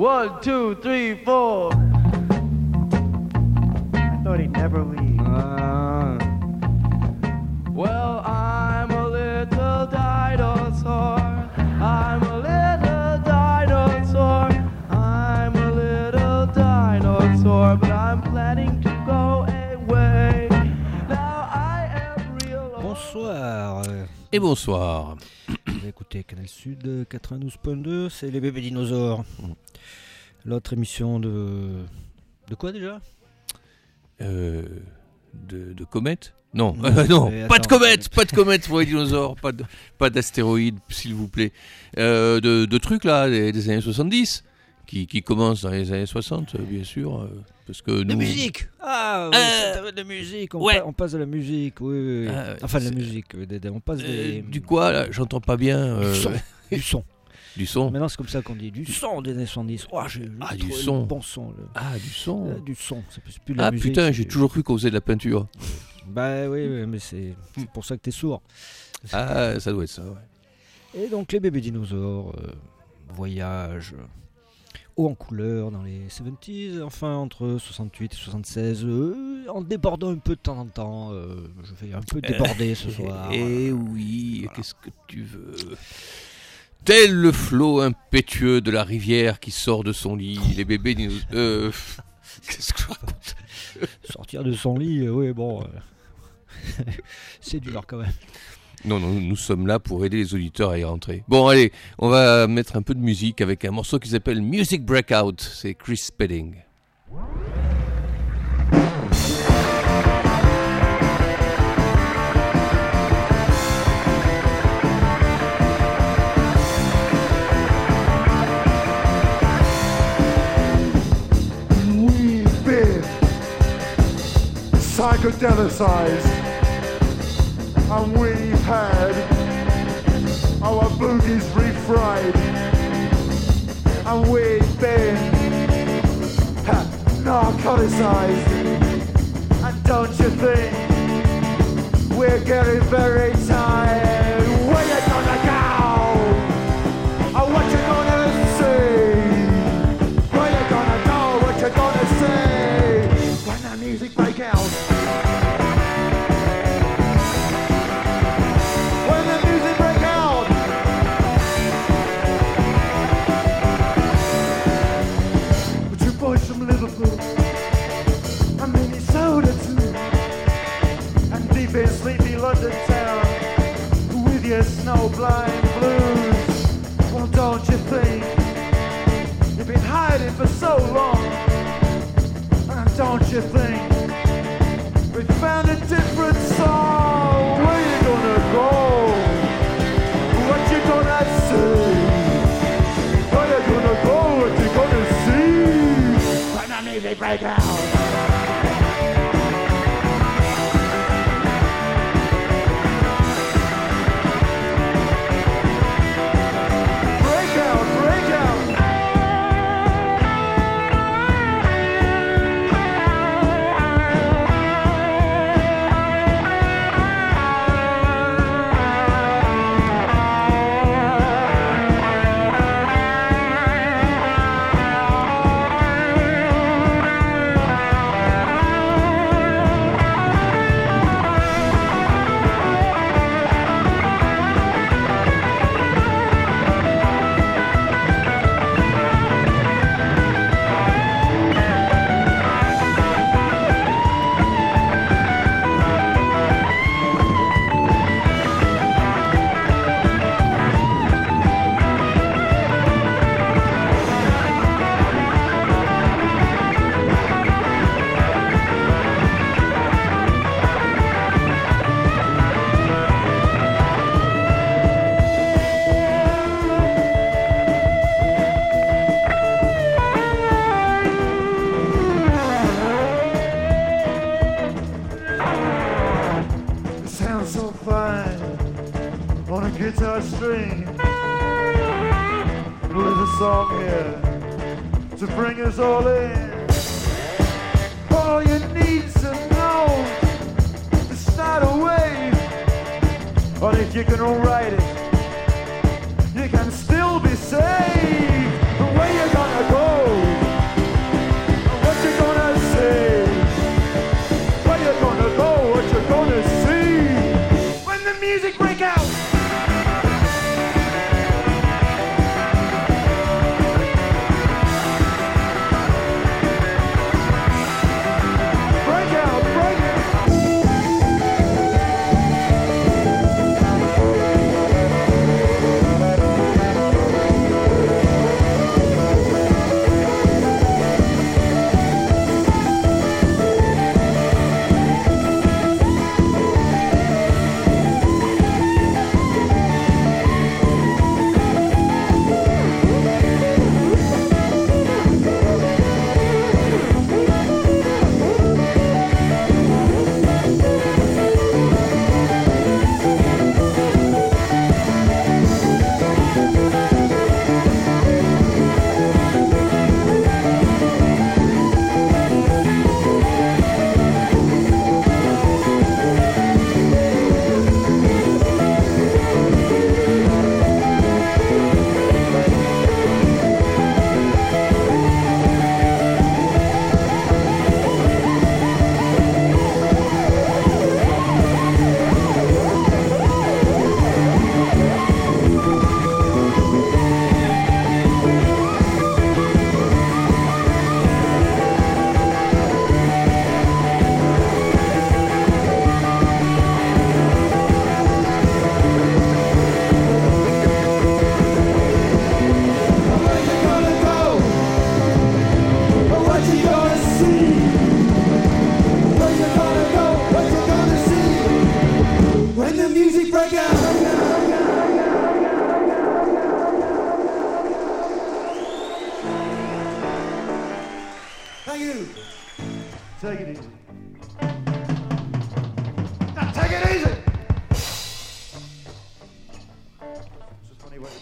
1, 2, 3, 4. I thought he'd never leave. Well, I'm a little dinosaur. I'm a little dinosaur. I'm a little dinosaur, but I'm planning to go away. Now I am real. Bonsoir. Et bonsoir. Vous avez écouté Canal Sud 92.2, c'est les bébés dinosaures. L'autre émission de quoi déjà? De comète? Non, non, pas de comète pour les dinosaures, pas d'astéroïdes, s'il vous plaît. De trucs là, des années 70, qui commencent dans les années 60, bien sûr. Parce que de nous... musique. Ah oui, de musique, on passe de la musique, oui. Enfin de la musique, on passe des... Du quoi là? J'entends pas bien. Du son. Du son. Maintenant c'est comme ça qu'on dit, du son des années 70. Oh, du son. Bon son. Du son. Du son, c'est plus de la musique. Putain, j'ai toujours cru qu'on faisait de la peinture. Bah oui, mais c'est pour ça que t'es sourd. Ah, ça doit être ça, ouais. Et donc les bébés dinosaures, voyage haut en couleur dans les 70s, enfin entre 68 et 76, en débordant un peu de temps en temps. Je vais un peu déborder ce soir. Eh oui, voilà. Qu'est-ce que tu veux? Tel le flot impétueux de la rivière qui sort de son lit, les bébés dinosaures... Qu'est-ce que je raconte? Sortir de son lit, oui, bon... c'est dur quand même. Non, nous sommes là pour aider les auditeurs à y rentrer. Bon, allez, on va mettre un peu de musique avec un morceau qui s'appelle Music Breakout. C'est Chris Spedding. We've been psychedelicized. And we've had our boogies refried. And we've been narcoticized. And don't you think we're getting very tired? Where you gonna go? Or what you gonna say? Where you gonna go? What you gonna say? When the music break out. Sleepy London town with your snow-blind blues. Well, don't you think you've been hiding for so long? And don't you think we found a different song? Where you gonna go? What you gonna say? Where you gonna go? What you gonna see? When the music break out. Guitar string with a song here to bring us all in. All you need to know is start a wave, or if you can write it, you can still be saved. But where you gonna go?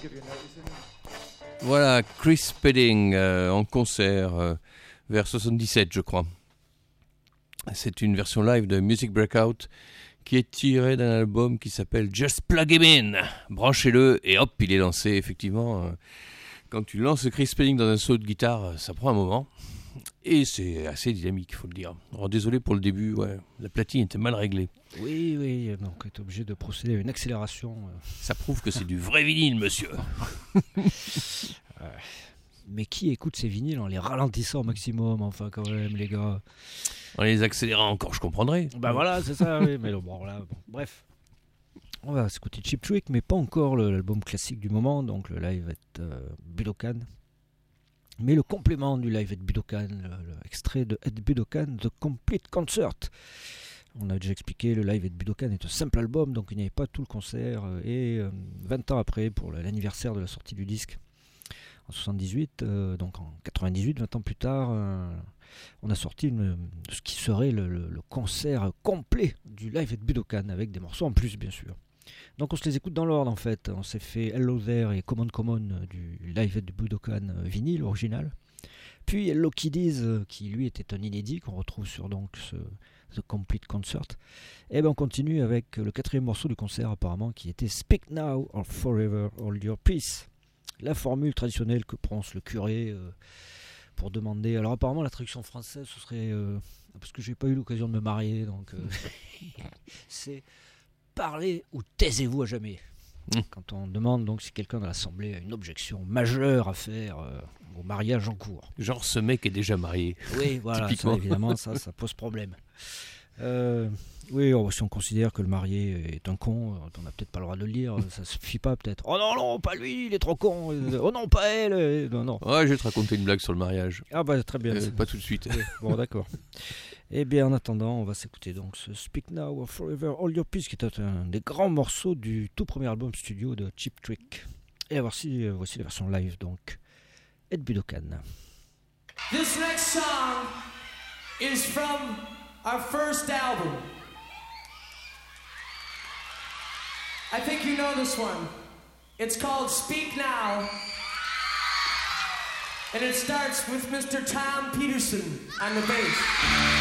give you notice, innit? Voilà, Chris Spedding en concert vers 77, je crois. C'est une version live de Music Breakout qui est tirée d'un album qui s'appelle Just Plug Him In. Branchez-le et hop, il est lancé. Effectivement, quand tu lances Chris Spedding dans un solo de guitare, ça prend un moment. Et c'est assez dynamique, il faut le dire. Alors désolé pour le début, ouais, la platine était mal réglée. Oui, donc tu es obligé de procéder à une accélération. Ça prouve que c'est du vrai vinyle, monsieur. Mais qui écoute ces vinyles en les ralentissant au maximum, enfin quand même les gars. En les accélérant encore, je comprendrais. Bah voilà, c'est ça, oui, mais bon, là, bon, bref. On va s'écouter Cheap Trick, mais pas encore l'album classique du moment, donc le live at Budokan. Mais le complément du live at Budokan, le extrait de at Budokan, The Complete Concert. On a déjà expliqué, le live at Budokan est un simple album, donc il n'y avait pas tout le concert. Et 20 ans après, pour l'anniversaire de la sortie du disque, en 78, donc en 98, 20 ans plus tard, on a sorti ce qui serait le concert complet du live at Budokan, avec des morceaux en plus, bien sûr. Donc on se les écoute dans l'ordre en fait. On s'est fait Hello There et Common du live at Budokan vinyle original. Puis Hello Kiddies qui lui était un inédit qu'on retrouve sur donc The Complete Concert. Et ben on continue avec le quatrième morceau du concert apparemment qui était Speak Now or Forever Hold Your Peace. La formule traditionnelle que prononce le curé pour demander. Alors apparemment la traduction française ce serait parce que j'ai pas eu l'occasion de me marier donc c'est parlez ou taisez-vous à jamais. Quand on demande donc si quelqu'un dans l'assemblée a une objection majeure à faire au mariage en cours. Genre ce mec est déjà marié. Oui, voilà, ça, évidemment, ça pose problème. Oui, si on considère que le marié est un con, on n'a peut-être pas le droit de le dire, ça suffit pas peut-être. Oh non, pas lui, il est trop con. Oh non, pas elle. Non. Ouais, je vais te raconter une blague sur le mariage. Ah bah très bien. Pas tout de suite. Oui, bon, d'accord. Eh bien, en attendant, on va s'écouter donc ce Speak Now or Forever Hold Your Peace, qui est un des grands morceaux du tout premier album studio de Cheap Trick. Et voici la version live donc, at Budokan. This next song is from our first album. I think you know this one. It's called Speak Now. And it starts with Mr. Tom Peterson on the bass.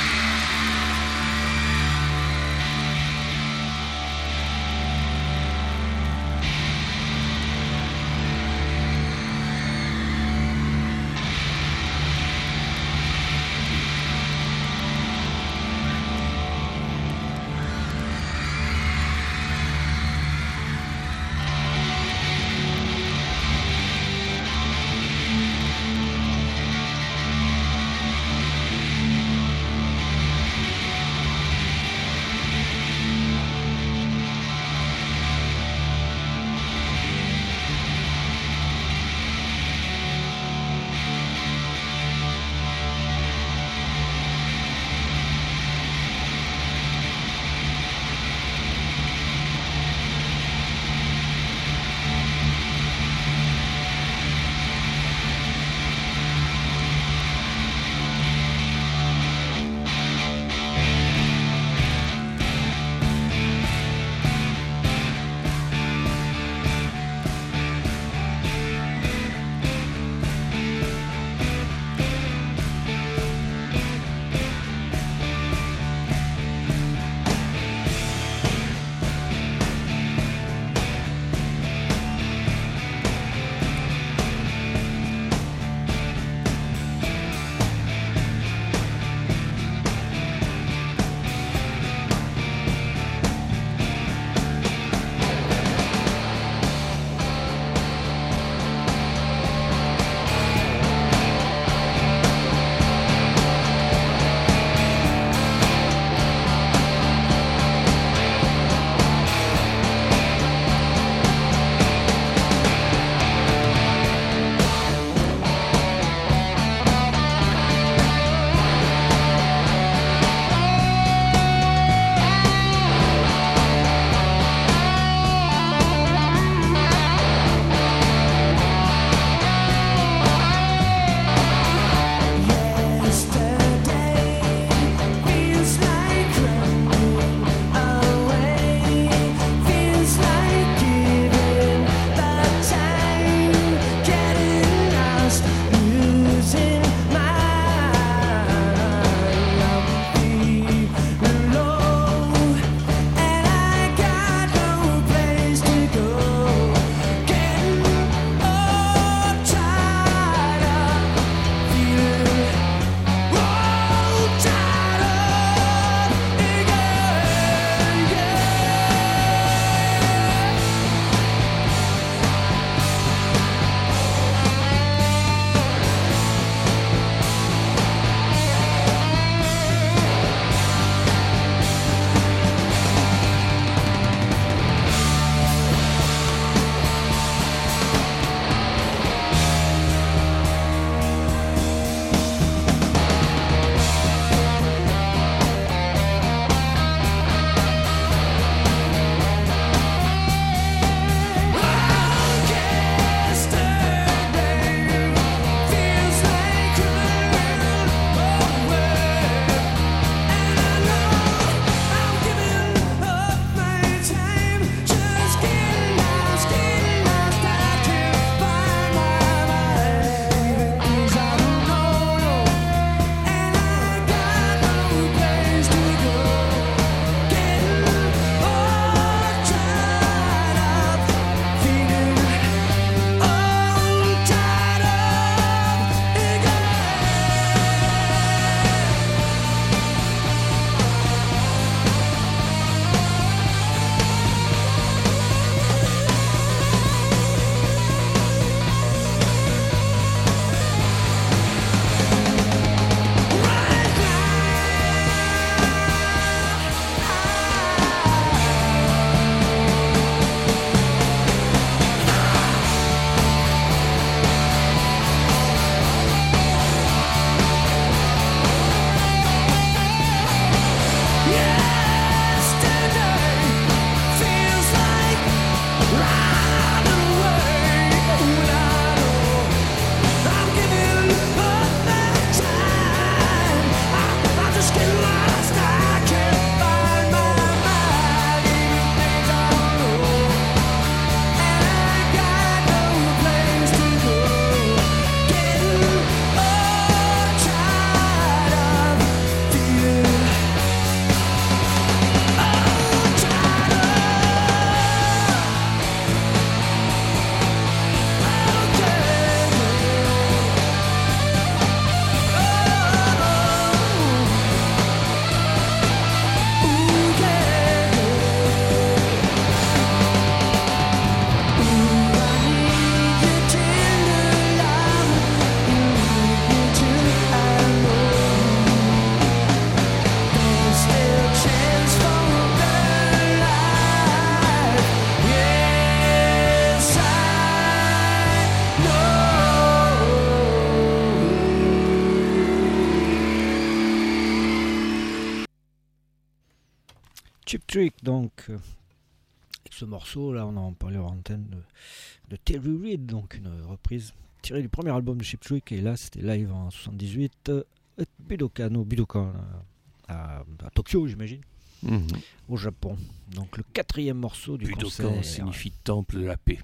Trick, donc, avec ce morceau, là, on en parlait en antenne de Terry Reid, donc une reprise tirée du premier album de Cheap Trick, et là, c'était live en 78, à Budokan, à Tokyo, j'imagine, au Japon. Donc, le 4e morceau du concert. Budokan signifie temple de la paix.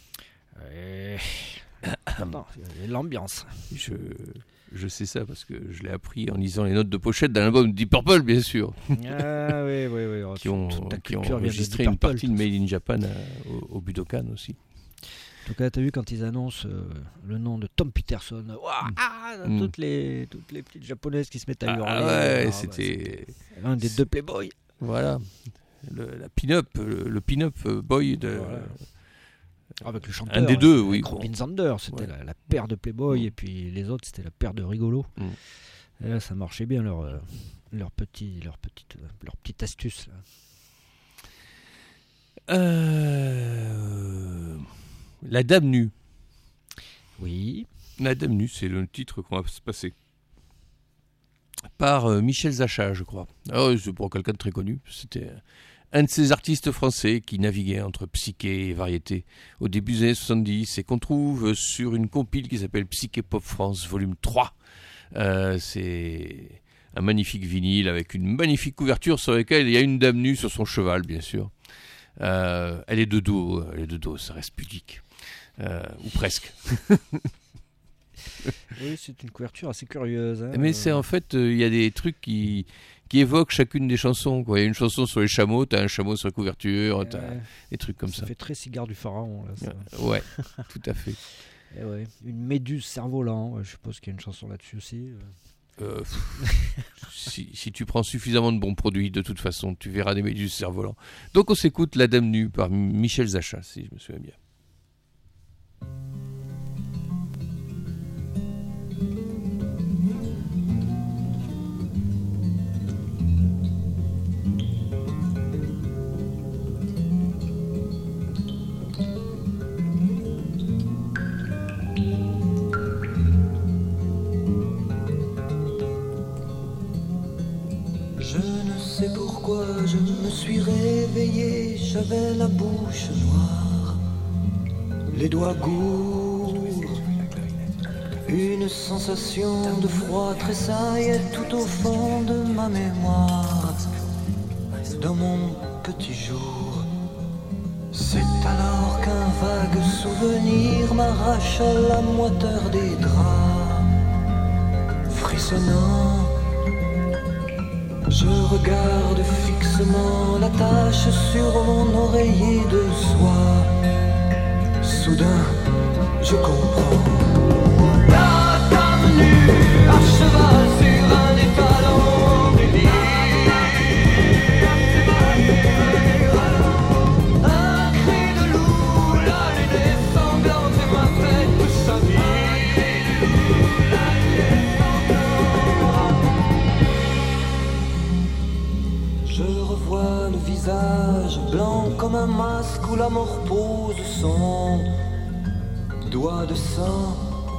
Non, l'ambiance. Je sais ça parce que je l'ai appris en lisant les notes de pochette d'un album de Deep Purple, bien sûr. Ah oui. Oh, qui ont enregistré une partie de Made in Japan au Budokan aussi. En tout cas, tu as vu quand ils annoncent le nom de Tom Peterson, toutes les petites japonaises qui se mettent à hurler. C'était un des 2 Playboys. Voilà, le pin-up boy de. Voilà. Avec le chanteur, un des deux, oui. Robin Zander, c'était la paire de Playboy, et puis les autres, c'était la paire de rigolos. Et là, ça marchait bien leur petite astuce. Là. La Dame Nue. Oui. La Dame Nue, c'est le titre qu'on va se passer. Par Michel Zachat, je crois. Alors, c'est pour quelqu'un de très connu. C'était un de ces artistes français qui naviguait entre psyché et variété au début des années 70 et qu'on trouve sur une compile qui s'appelle Psyché Pop France volume 3. C'est un magnifique vinyle avec une magnifique couverture sur laquelle il y a une dame nue sur son cheval, bien sûr. Elle est de dos, ça reste pudique. Ou presque. Oui, c'est une couverture assez curieuse. Hein, mais c'est en fait, il y a des trucs qui évoquent chacune des chansons. Quoi. Il y a une chanson sur les chameaux, t'as un chameau sur la couverture, t'as des trucs comme ça. Ça fait très cigare du pharaon. Là, ça. Ouais, tout à fait. Et ouais. Une méduse cerf-volant, je suppose qu'il y a une chanson là-dessus aussi. Si tu prends suffisamment de bons produits, de toute façon, tu verras des méduses cerfs-volants. Donc on s'écoute La Dame Nue par Michel Zachat, si je me souviens bien. Je me suis réveillé, j'avais la bouche noire, les doigts gourds, une sensation de froid tressaillait tout au fond de ma mémoire. Dans mon petit jour, c'est alors qu'un vague souvenir m'arrache à la moiteur des draps, frissonnant. Je regarde fixement la tache sur mon oreiller de soie. Soudain, je comprends. La dame nue à cheval sur un étalon d'élire. Un cri de loup, la lune est sanglante et ma tête sa vie. Je revois le visage blanc comme un masque où la mort pose son doigt de sang.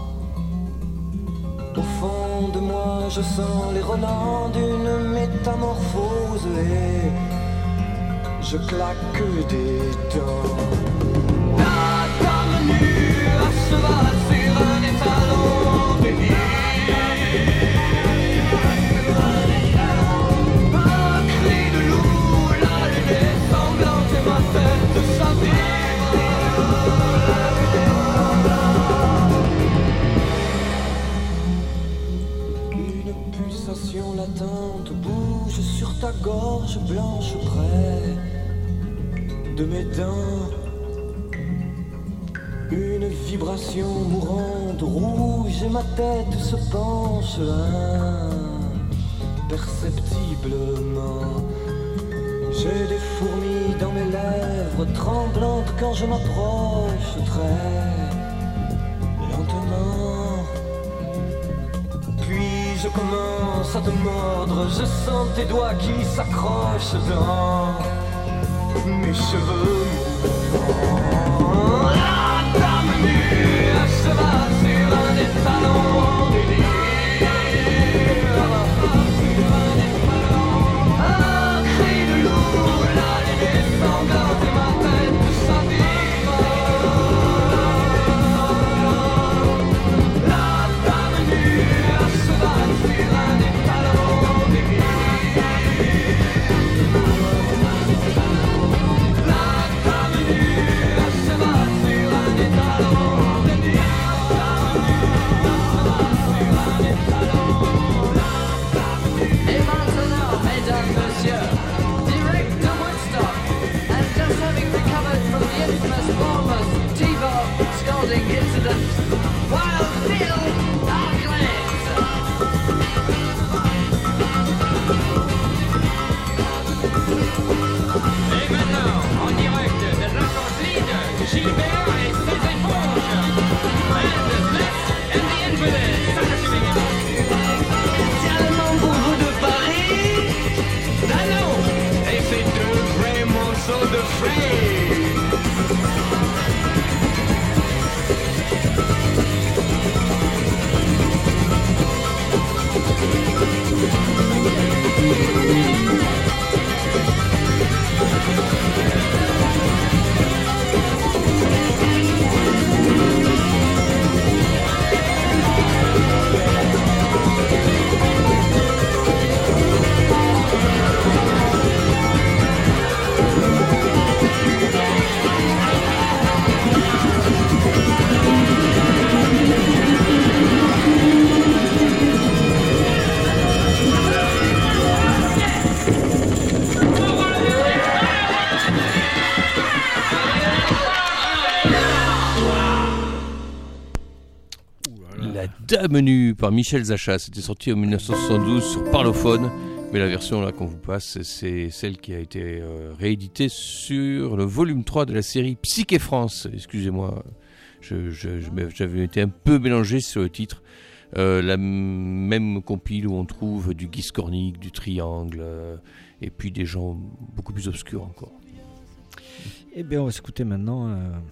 Au fond de moi je sens les relents d'une métamorphose et je claque des dents. La dame nue à cheval sur un étalon d'élire. Une pulsation latente bouge sur ta gorge blanche près de mes dents. Une vibration mourante rouge et ma tête se penche imperceptiblement. J'ai des fourmis dans mes lèvres tremblantes quand je m'approche très lentement. Puis je commence à te mordre, je sens tes doigts qui s'accrochent dans mes cheveux mouvants. La dame nue à cheval sur un étalon d'élire. Un cri de loup, la Dame nue par Michel Zachat. C'était sorti en 1972 sur Parlophone. Mais la version là qu'on vous passe, c'est celle qui a été rééditée sur le volume 3 de la série Psyché France. Excusez-moi, j'avais été un peu mélangé sur le titre. La même compile où on trouve du Guy Scornic, du Triangle, et puis des gens beaucoup plus obscurs encore. Eh bien, on va s'écouter maintenant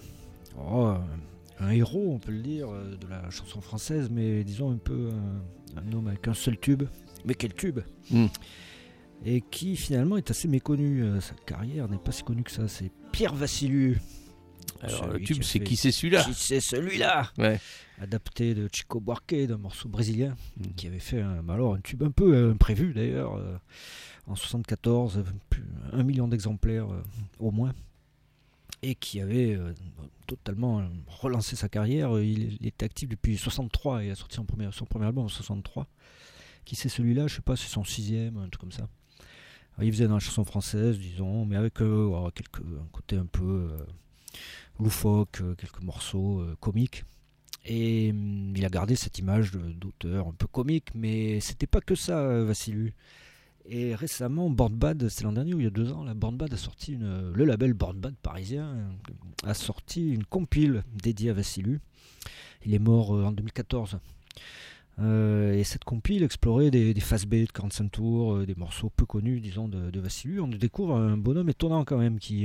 un héros, on peut le dire, de la chanson française, mais disons un peu un homme avec un seul tube. Mais quel tube Et qui finalement est assez méconnu. Sa carrière n'est pas si connue que ça. C'est Pierre Vassilou. Alors le tube, c'est Qui c'est celui-là? Qui c'est celui-là? Ouais. Adapté de Chico Buarque, d'un morceau brésilien, qui avait fait un tube un peu imprévu d'ailleurs, en 74, 1 million d'exemplaires au moins, et qui avait totalement relancé sa carrière. Il était actif depuis 63 et il a sorti son premier album en 63. Qui c'est celui-là? Je sais pas, c'est son 6e, un truc comme ça. Alors, il faisait dans la chanson française, disons, mais avec un côté un peu loufoque, quelques morceaux comiques. Et il a gardé cette image d'auteur un peu comique, mais c'était pas que ça, Vassilou. Et récemment, Born Bad, c'est l'an dernier ou il y a 2 ans, Born Bad a sorti le label Born Bad parisien a sorti une compile dédiée à Vassilou. Il est mort en 2014. Et cette compile explorait des phases B de 45 tours, des morceaux peu connus, disons, de Vassilou. On découvre un bonhomme étonnant quand même qui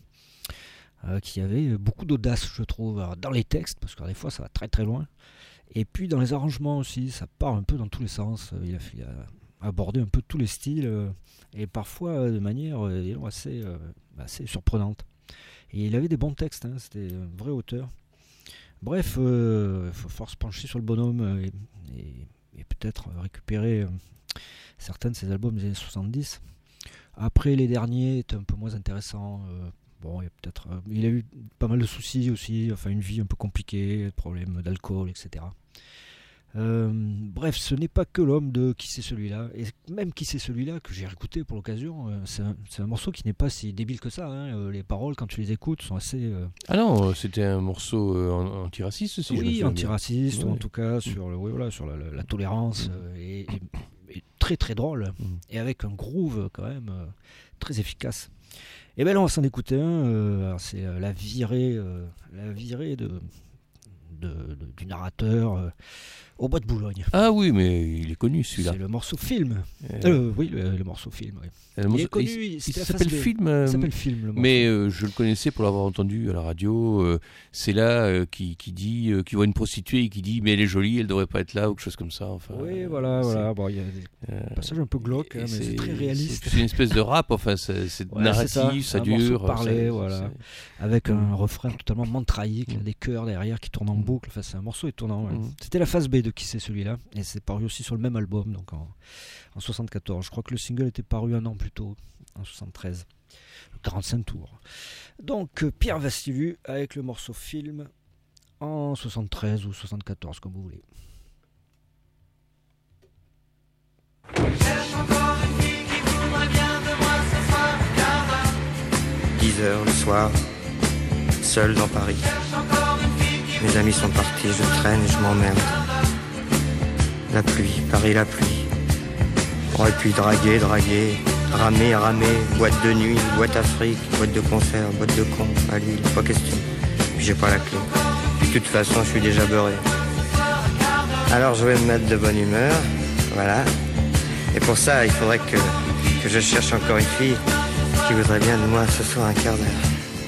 avait beaucoup d'audace, je trouve, dans les textes, parce que des fois ça va très très loin. Et puis dans les arrangements aussi, ça part un peu dans tous les sens. Il a abordé un peu tous les styles, et parfois de manière assez surprenante. Et il avait des bons textes, c'était un vrai auteur. Bref, il faut falloir se pencher sur le bonhomme et peut-être récupérer certains de ses albums des années 70. Après, les derniers étaient un peu moins intéressants. Il a eu pas mal de soucis aussi, enfin une vie un peu compliquée, des problèmes d'alcool, etc. Bref, ce n'est pas que l'homme de Qui c'est celui-là, et même Qui c'est celui-là que j'ai réécouté pour l'occasion, c'est un morceau qui n'est pas si débile que ça, les paroles quand tu les écoutes sont assez... Ah non, c'était un morceau antiraciste aussi. Oui, antiraciste, ou en tout cas sur, sur la tolérance, et très très drôle, et avec un groove quand même très efficace. Et bien là on va s'en écouter un, c'est la virée du narrateur au Bois de Boulogne. Ah oui, mais il est connu celui-là. C'est le morceau film. Oui, le morceau film. Oui. Il est connu. Il s'appelle film. Il s'appelle film. Le mais je le connaissais pour l'avoir entendu à la radio. C'est là qui dit, qui voit une prostituée et qui dit mais elle est jolie, elle devrait pas être là ou quelque chose comme ça. Enfin, oui, voilà. Bon, il y a des passages un peu glauques, mais c'est très réaliste. C'est une espèce de rap. Enfin, c'est narratif, ça dure. Parler, voilà. Avec un refrain totalement mantraïque, des chœurs derrière qui tournent en boucle. Enfin, c'est un morceau étonnant. Ouais. C'était la phase B de Qui c'est celui-là, et c'est paru aussi sur le même album, donc en 74. Je crois que le single était paru 1 an plus tôt, en 73. 45 tours. Donc Pierre Vassilou avec le morceau film en 73 ou 74, comme vous voulez. 10h le soir, seul dans Paris. Mes amis sont partis, je traîne et je m'emmerde. La pluie, Paris la pluie. Et puis draguer, ramer, boîte de nuit, boîte Afrique, boîte de concert, boîte de con, à Lille, pas question. Puis j'ai pas la clé. Puis de toute façon, je suis déjà beurré. Alors je vais me mettre de bonne humeur, voilà. Et pour ça, il faudrait que je cherche encore une fille qui voudrait bien de moi ce soir un quart d'heure.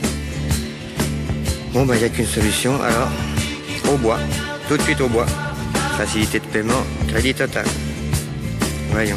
Bon, il n'y a qu'une solution, alors, au bois, tout de suite au bois. Facilité de paiement, crédit total. Voyons.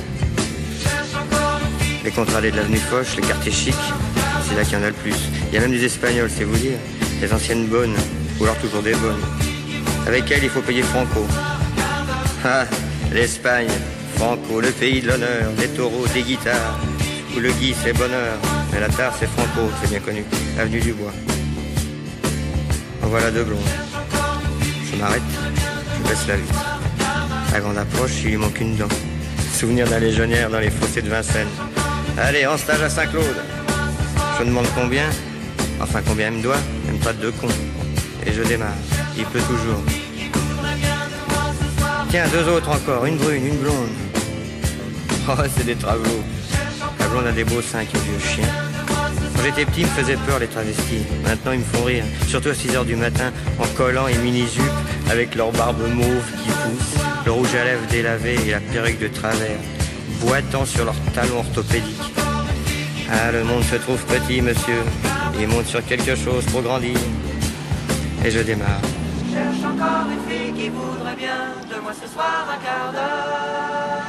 Les contrats de l'avenue Foch, les quartiers chics, c'est là qu'il y en a le plus. Il y a même des Espagnols, c'est vous dire. Des anciennes bonnes, ou alors toujours des bonnes. Avec elles, il faut payer Franco. Ah, l'Espagne, Franco, le pays de l'honneur, des taureaux, des guitares. Où le gui, c'est bonheur, mais la tare, c'est Franco, c'est bien connu. Avenue du Bois. En voilà 2 blondes. Je m'arrête, je baisse la vitre. À grande approche, il lui manque une dent. Souvenir d'un légionnaire dans les fossés de Vincennes. Allez, en stage à Saint-Claude. Je demande combien. Enfin, combien il me doit. Même pas de 2 cons. Et je démarre. Il pleut toujours. Tiens, 2 autres encore, une brune, une blonde. Oh, c'est des travaux. La blonde a des beaux seins qui vieux chien. Quand j'étais petit, il me faisait peur les travestis. Maintenant, ils me font rire, surtout à 6h du matin, en collant et mini-jupe, avec leur barbe mauve qui pousse, le rouge à lèvres délavé et la perruque de travers, boitant sur leurs talons orthopédiques. Ah, le monde se trouve petit, monsieur. Il monte sur quelque chose pour grandir. Et je démarre. Je cherche encore une fille qui voudrait bien de moi ce soir un quart d'heure.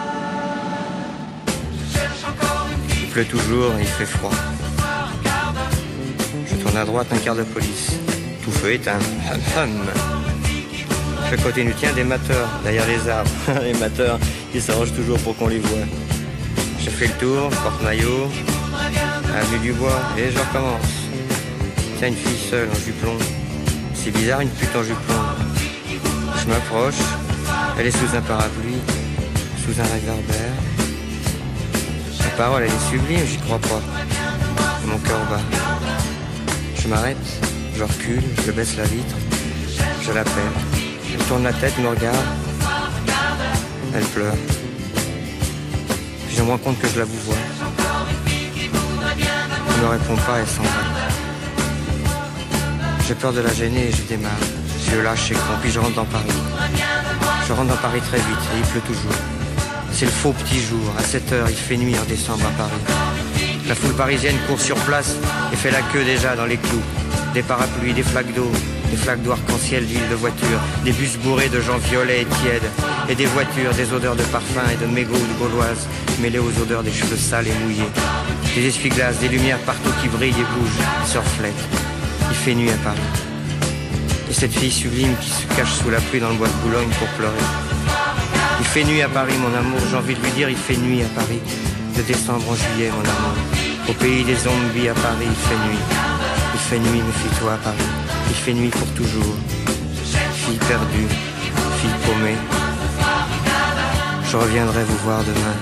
Je cherche encore une fille. Il pleut toujours et il fait froid. Je tourne à droite, un quart de police. Tout feu éteint. Hum hum. Je continue, tiens, des mateurs derrière les arbres. Les mateurs, ils s'arrangent toujours pour qu'on les voie. Je fais le tour, porte-maillot, avenue du Bois, et je recommence. Tiens, une fille seule en jupon. C'est bizarre, une pute en jupon. Je m'approche, elle est sous un parapluie, sous un réverbère. La parole, elle est sublime, j'y crois pas. Mon cœur bat. Je m'arrête, je recule, je baisse la vitre, je l'appelle. Elle tourne la tête, me regarde. Elle pleure. Puis je me rends compte que je la vouvoie. Elle ne répond pas, elle s'en va. J'ai peur de la gêner et je démarre. Je lâche et con, puis je rentre dans Paris. Je rentre dans Paris très vite et il pleut toujours. C'est le faux petit jour. À 7h, il fait nuit en décembre à Paris. La foule parisienne court sur place et fait la queue déjà dans les clous. Des parapluies, des flaques d'eau arc-en-ciel d'huile de voiture, des bus bourrés de gens violets et tièdes, et des voitures, des odeurs de parfum et de mégots de gauloises, mêlées aux odeurs des cheveux sales et mouillés. Des essuie-glaces, des lumières partout qui brillent et bougent, se reflètent. Il fait nuit à Paris. Et cette fille sublime qui se cache sous la pluie dans le bois de Boulogne pour pleurer. Il fait nuit à Paris, mon amour, j'ai envie de lui dire, il fait nuit à Paris. De décembre en juillet, mon amour. Au pays des zombies à Paris, il fait nuit. Il fait nuit, méfie-toi à Paris. Il fait nuit pour toujours. Fille perdue, fille paumée. Je reviendrai vous voir demain.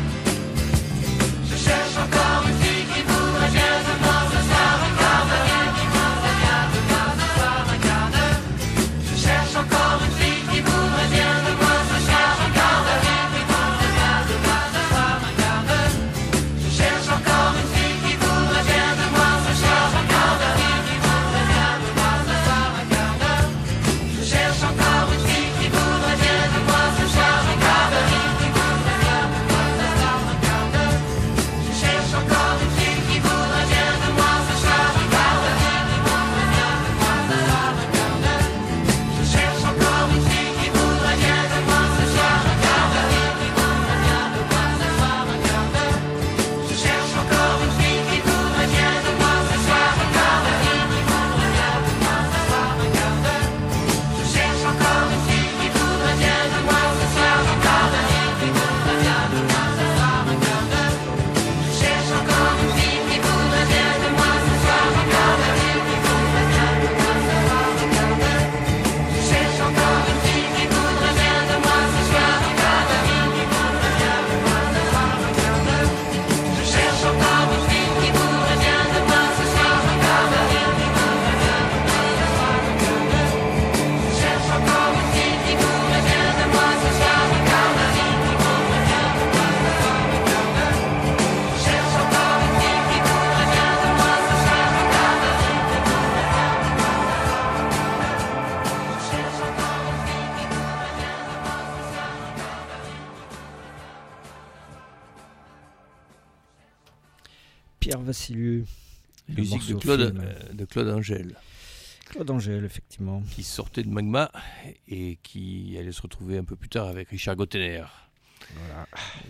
Pierre Vassiliou. Musique de Claude Angèle. Claude Angèle, effectivement. Qui sortait de Magma et qui allait se retrouver un peu plus tard avec Richard Gottener. Voilà.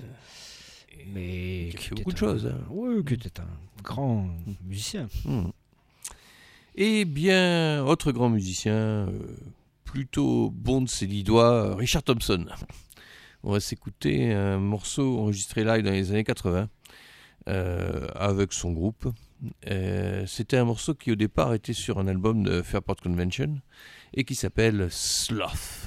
Mais qui a fait beaucoup de choses. Hein. Oui, qui était un grand musicien. Et bien, autre grand musicien, plutôt bon de ses 10 doigts, Richard Thompson. On va s'écouter un morceau enregistré live dans les années 80 avec son groupe. C'était un morceau qui au départ était sur un album de Fairport Convention et qui s'appelle Sloth.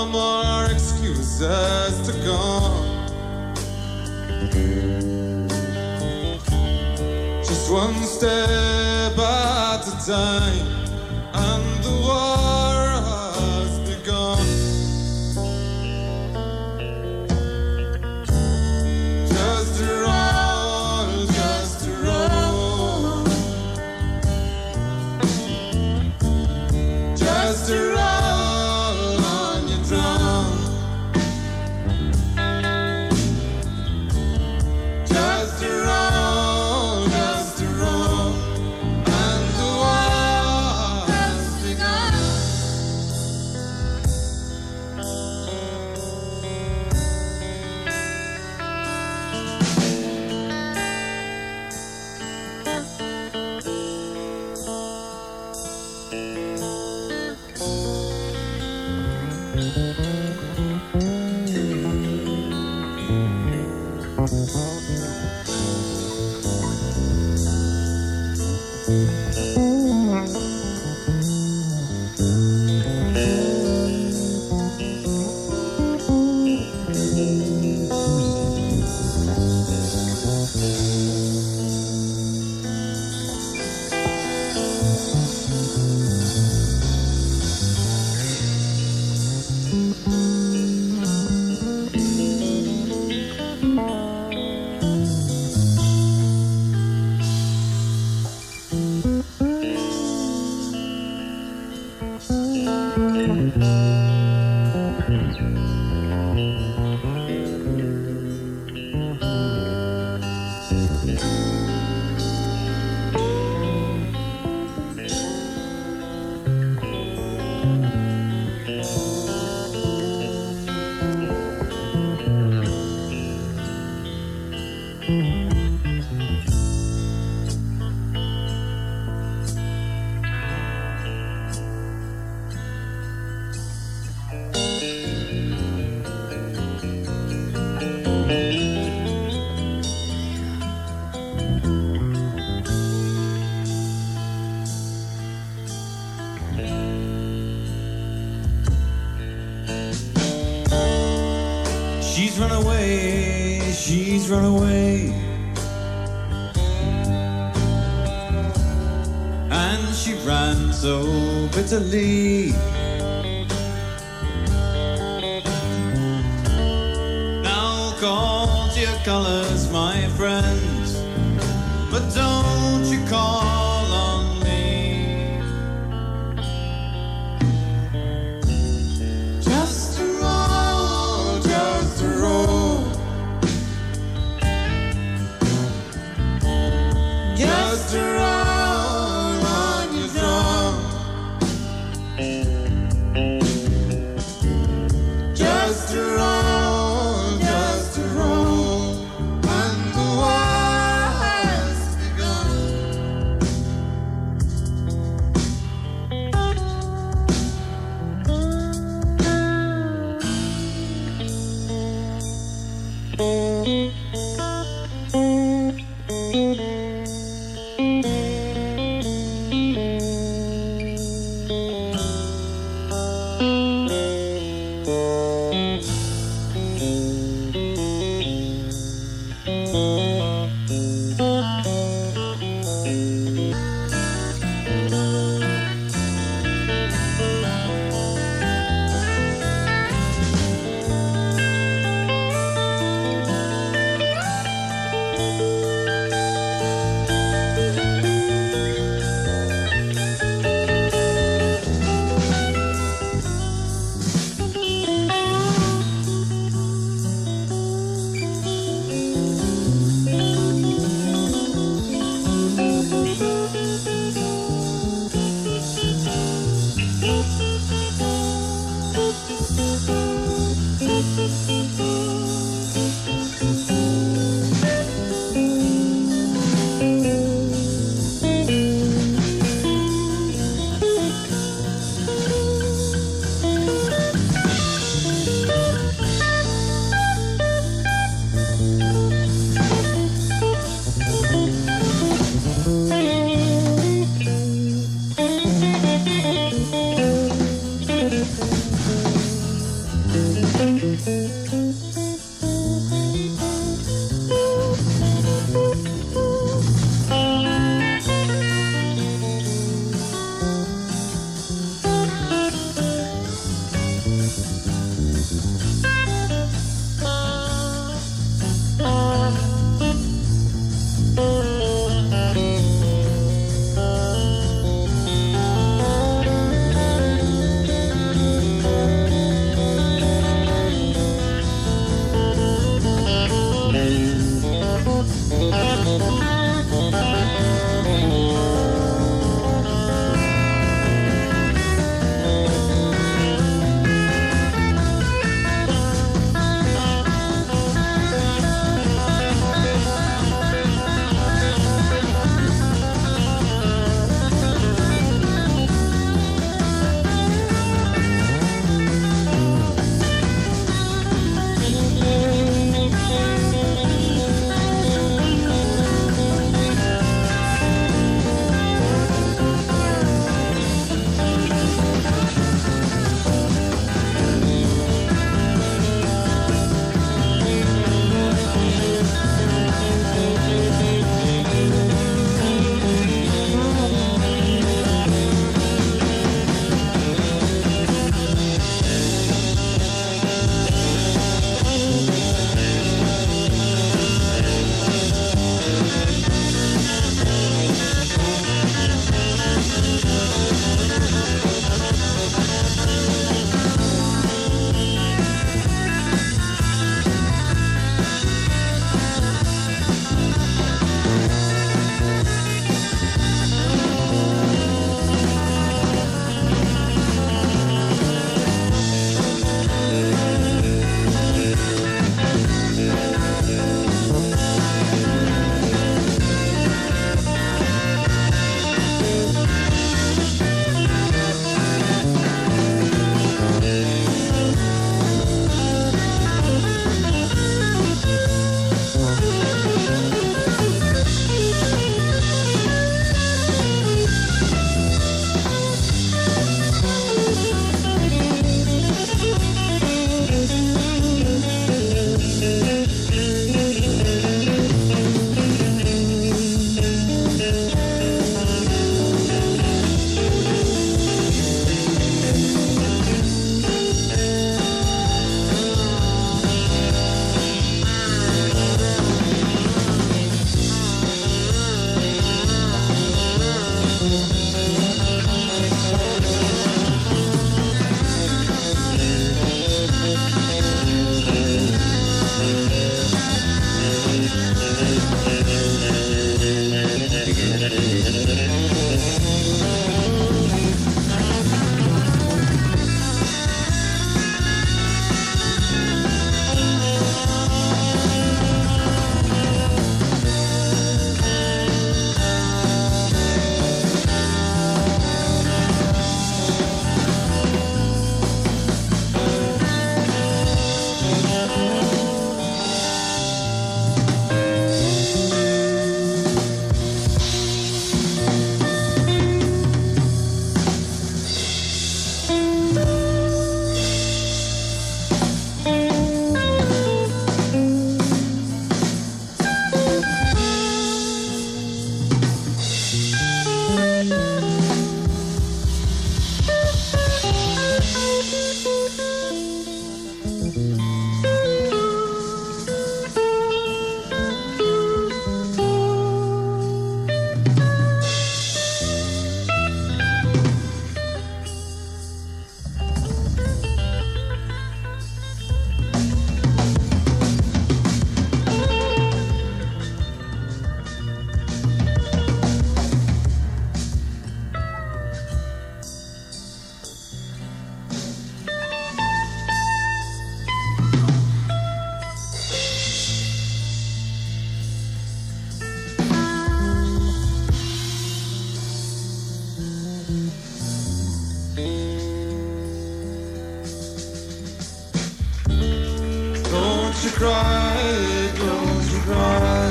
No more excuses to go. Just one step at a time, and the war has begun. Just a roll, just a roll, just a roll on your drum. Just a roll, just a roll, and the war has begun. She's run away, she's run away, and she ran so bitterly. Now call to your colors, my friends, but don't you call on me. Just a roll, just a roll, just a roll on your drum. Just a roll, just a roll, and the war has begun. cry, don't you cry.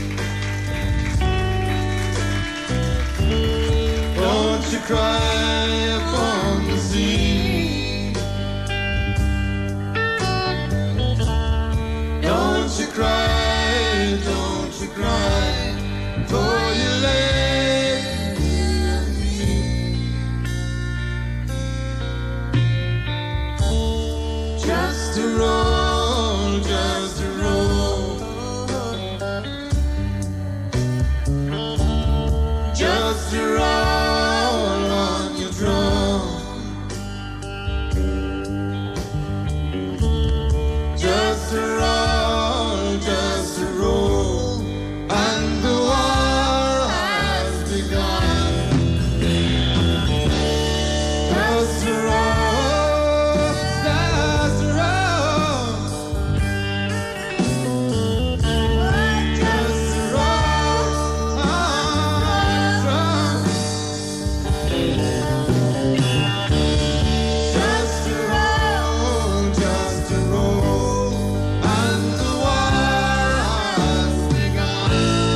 Don't you cry upon the sea. to roll, just to roll. Just to roll on your drum. Just to roll, just to roll. And the war has begun. Just to roll, just to roll. Just to roll on your drum. Just to roll, just to roll. And the war has begun.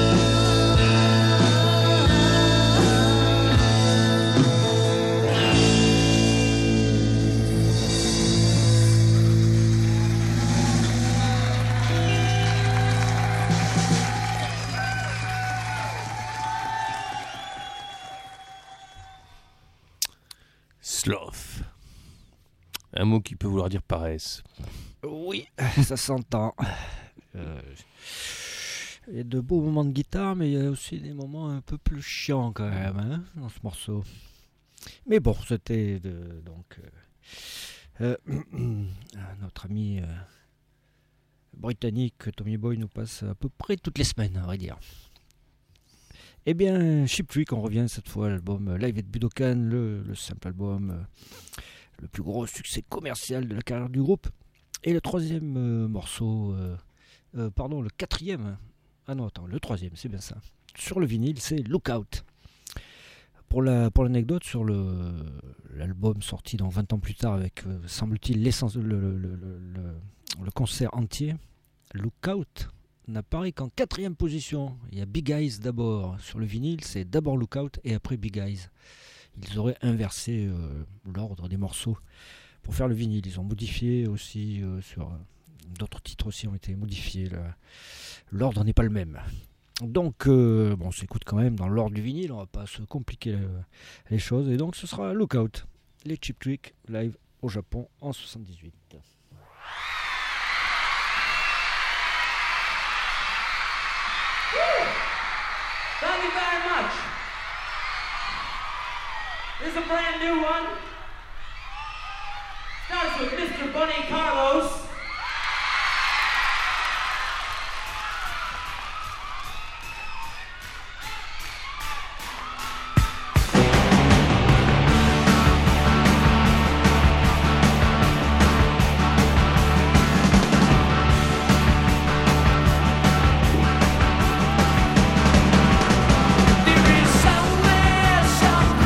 Sloth. Un mot qui peut vouloir dire paresse. Oui, ça s'entend. Il y a de beaux moments de guitare, mais il y a aussi des moments un peu plus chiants quand même hein, dans ce morceau. Mais bon, c'était donc notre ami britannique Tommy Boy nous passe à peu près toutes les semaines, à vrai dire. Eh bien, Cheap Trick, on revient cette fois à l'album Live at Budokan, le simple album, le plus gros succès commercial de la carrière du groupe. Et le troisième morceau, le quatrième, le troisième, c'est bien ça. Sur le vinyle, c'est Lookout. Pour l'anecdote, sur l'album sorti donc 20 ans plus tard avec, semble-t-il, l'essence, le concert entier, Lookout n'apparaît qu'en 4e position. Il y a Big Eyes d'abord. Sur le vinyle, c'est d'abord Lookout et après Big Eyes. Ils auraient inversé l'ordre des morceaux pour faire le vinyle. Ils ont modifié aussi sur d'autres titres aussi ont été modifiés. L'ordre n'est pas le même. Donc, on s'écoute quand même dans l'ordre du vinyle. On va pas se compliquer les choses. Et donc, ce sera Lookout, les Cheap Trick live au Japon en 78. Thank you very much. This is a brand new one. Starts with Mr. Bunny Carlos.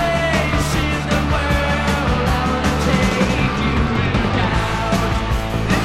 Someplace in the world I wanna take you out.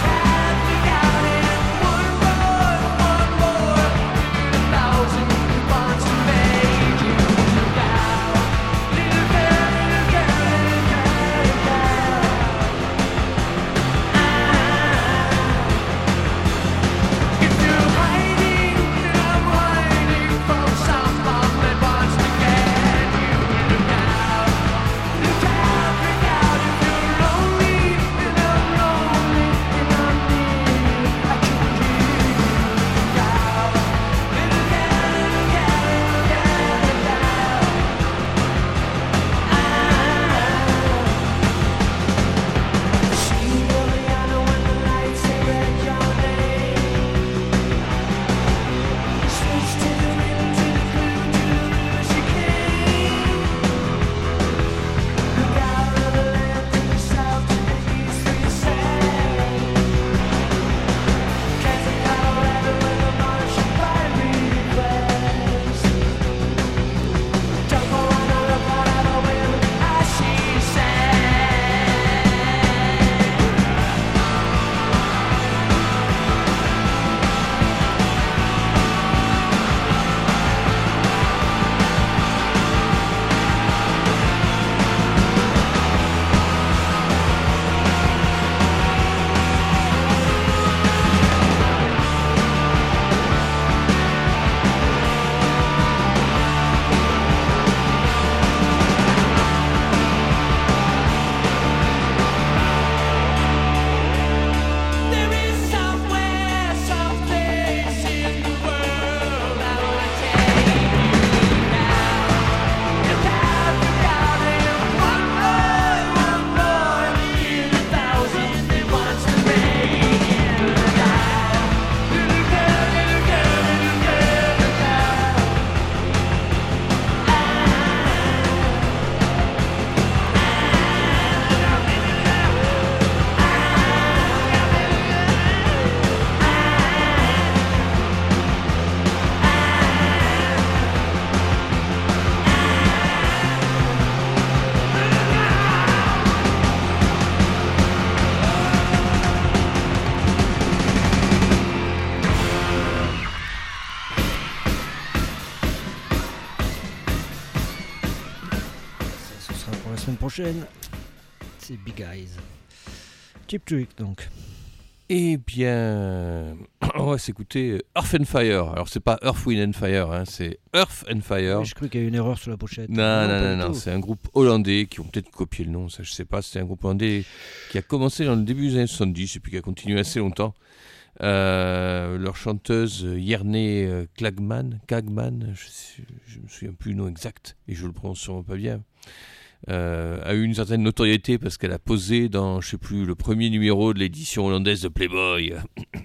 prochaine, c'est Big Eyes. Cheap Trick donc. Eh bien, on va s'écouter Earth and Fire. Alors c'est pas Earth, Wind and Fire, hein, c'est Earth and Fire. Oui, je crois qu'il y a une erreur sur la pochette. Non, c'est un groupe hollandais qui ont peut-être copié le nom, ça je sais pas. C'est un groupe hollandais qui a commencé dans le début des années 70 et puis qui a continué assez longtemps. Leur chanteuse Jerne Kagman, je me souviens plus le nom exact et je le prononce sûrement pas bien. A eu une certaine notoriété parce qu'elle a posé dans, je sais plus, le premier numéro de l'édition hollandaise de Playboy.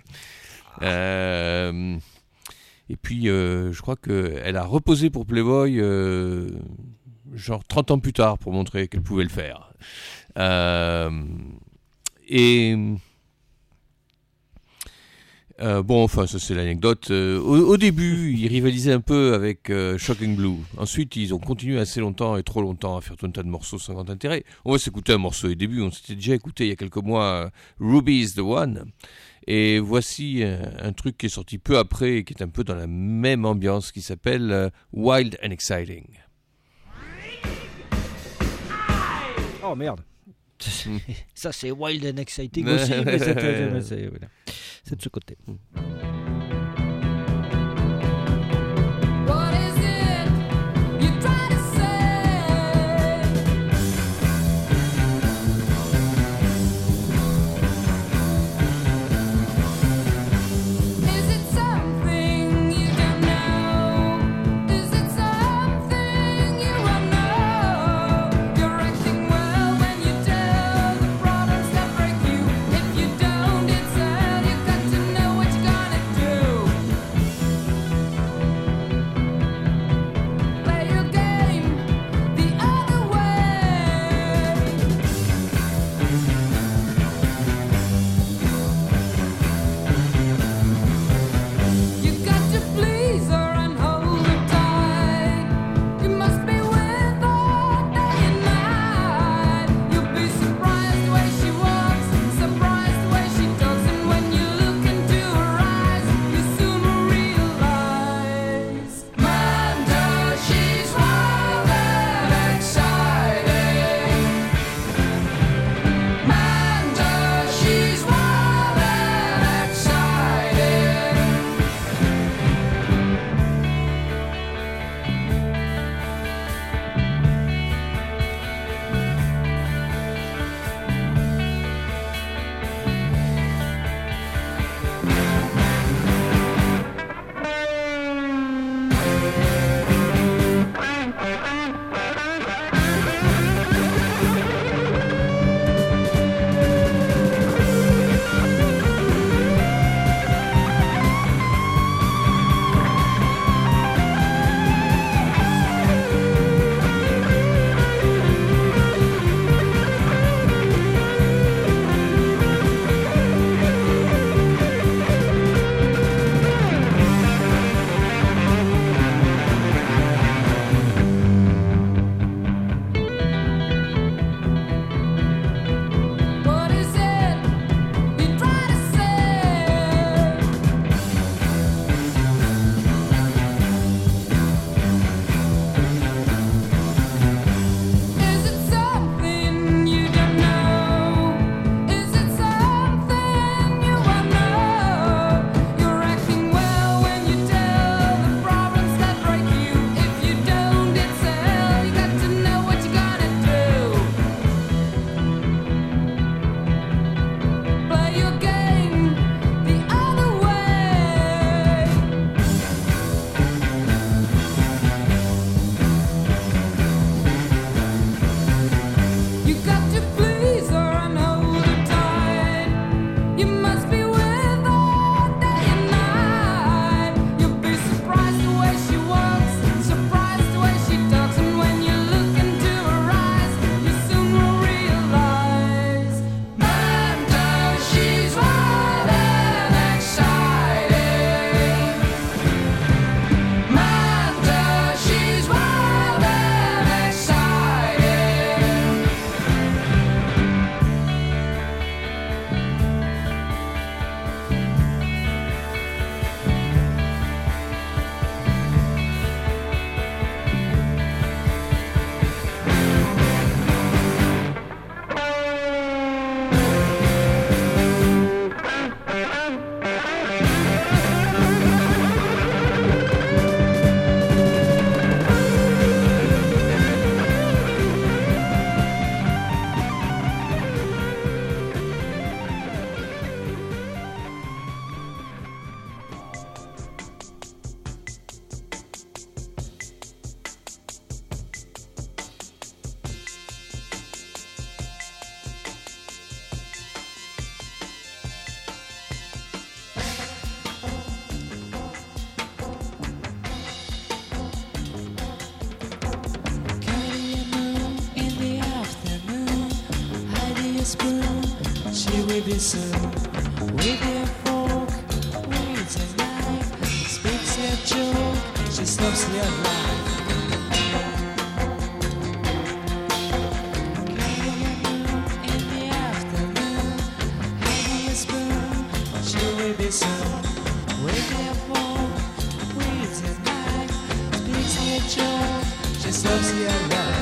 Et puis, je crois qu'elle a reposé pour Playboy genre 30 ans plus tard pour montrer qu'elle pouvait le faire. Bon, enfin, ça c'est l'anecdote. Au début, ils rivalisaient un peu avec Shocking Blue. Ensuite, ils ont continué assez longtemps et trop longtemps à faire tout un tas de morceaux sans grand intérêt. On va s'écouter un morceau au début. On s'était déjà écouté il y a quelques mois Ruby is the One. Et voici un truc qui est sorti peu après et qui est un peu dans la même ambiance qui s'appelle Wild and Exciting. Oh merde. Ça c'est Wild and Exciting aussi, mais c'est voilà. C'est de ce côté. If you don't, it's sad. You got to know what you're gonna will be soon. With your fork, with your knife, speaks your joke, she stops your life. In the afternoon, having a spoon, she will be soon. With your fork, with your knife, speaks your joke, she stops your life.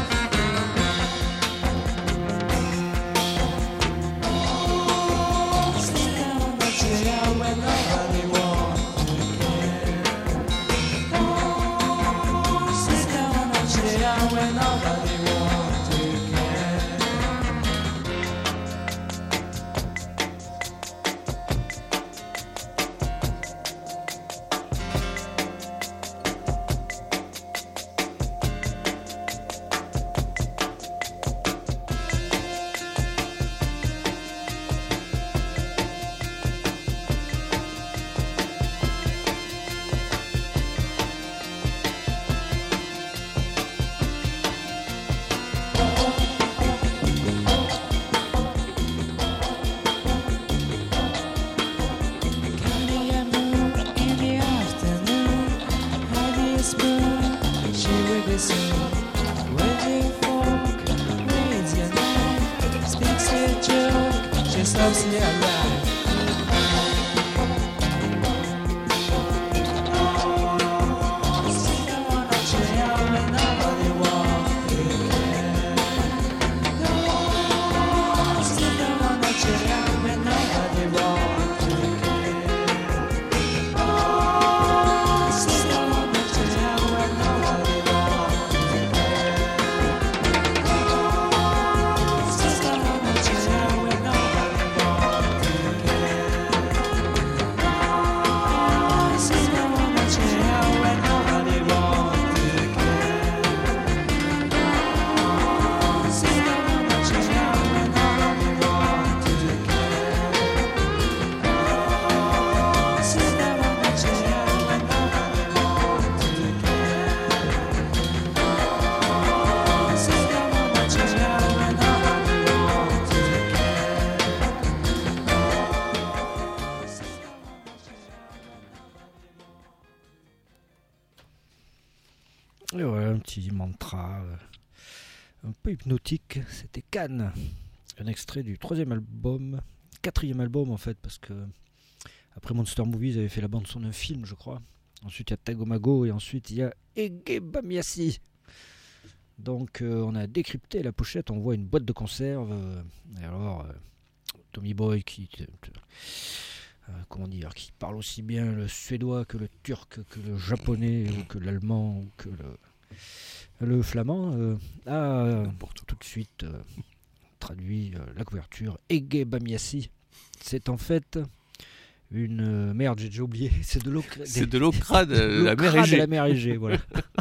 Et voilà, un petit mantra un peu hypnotique. C'était Cannes, un extrait du 3e album, 4e album en fait, parce que après Monster Movie, ils avaient fait la bande son d'un film, je crois. Ensuite, il y a Tagomago et ensuite, il y a Ege Bamiasi. Donc, on a décrypté la pochette, on voit une boîte de conserve. Et alors, Tommy Boy qui qui parle aussi bien le suédois que le turc, que le japonais, ou que l'allemand, ou que le flamand, a tout de suite traduit la couverture. Ege Bamiasi, c'est en fait une merde, j'ai déjà oublié, c'est de l'eau crade de la mer Égée. La mer Égée, voilà.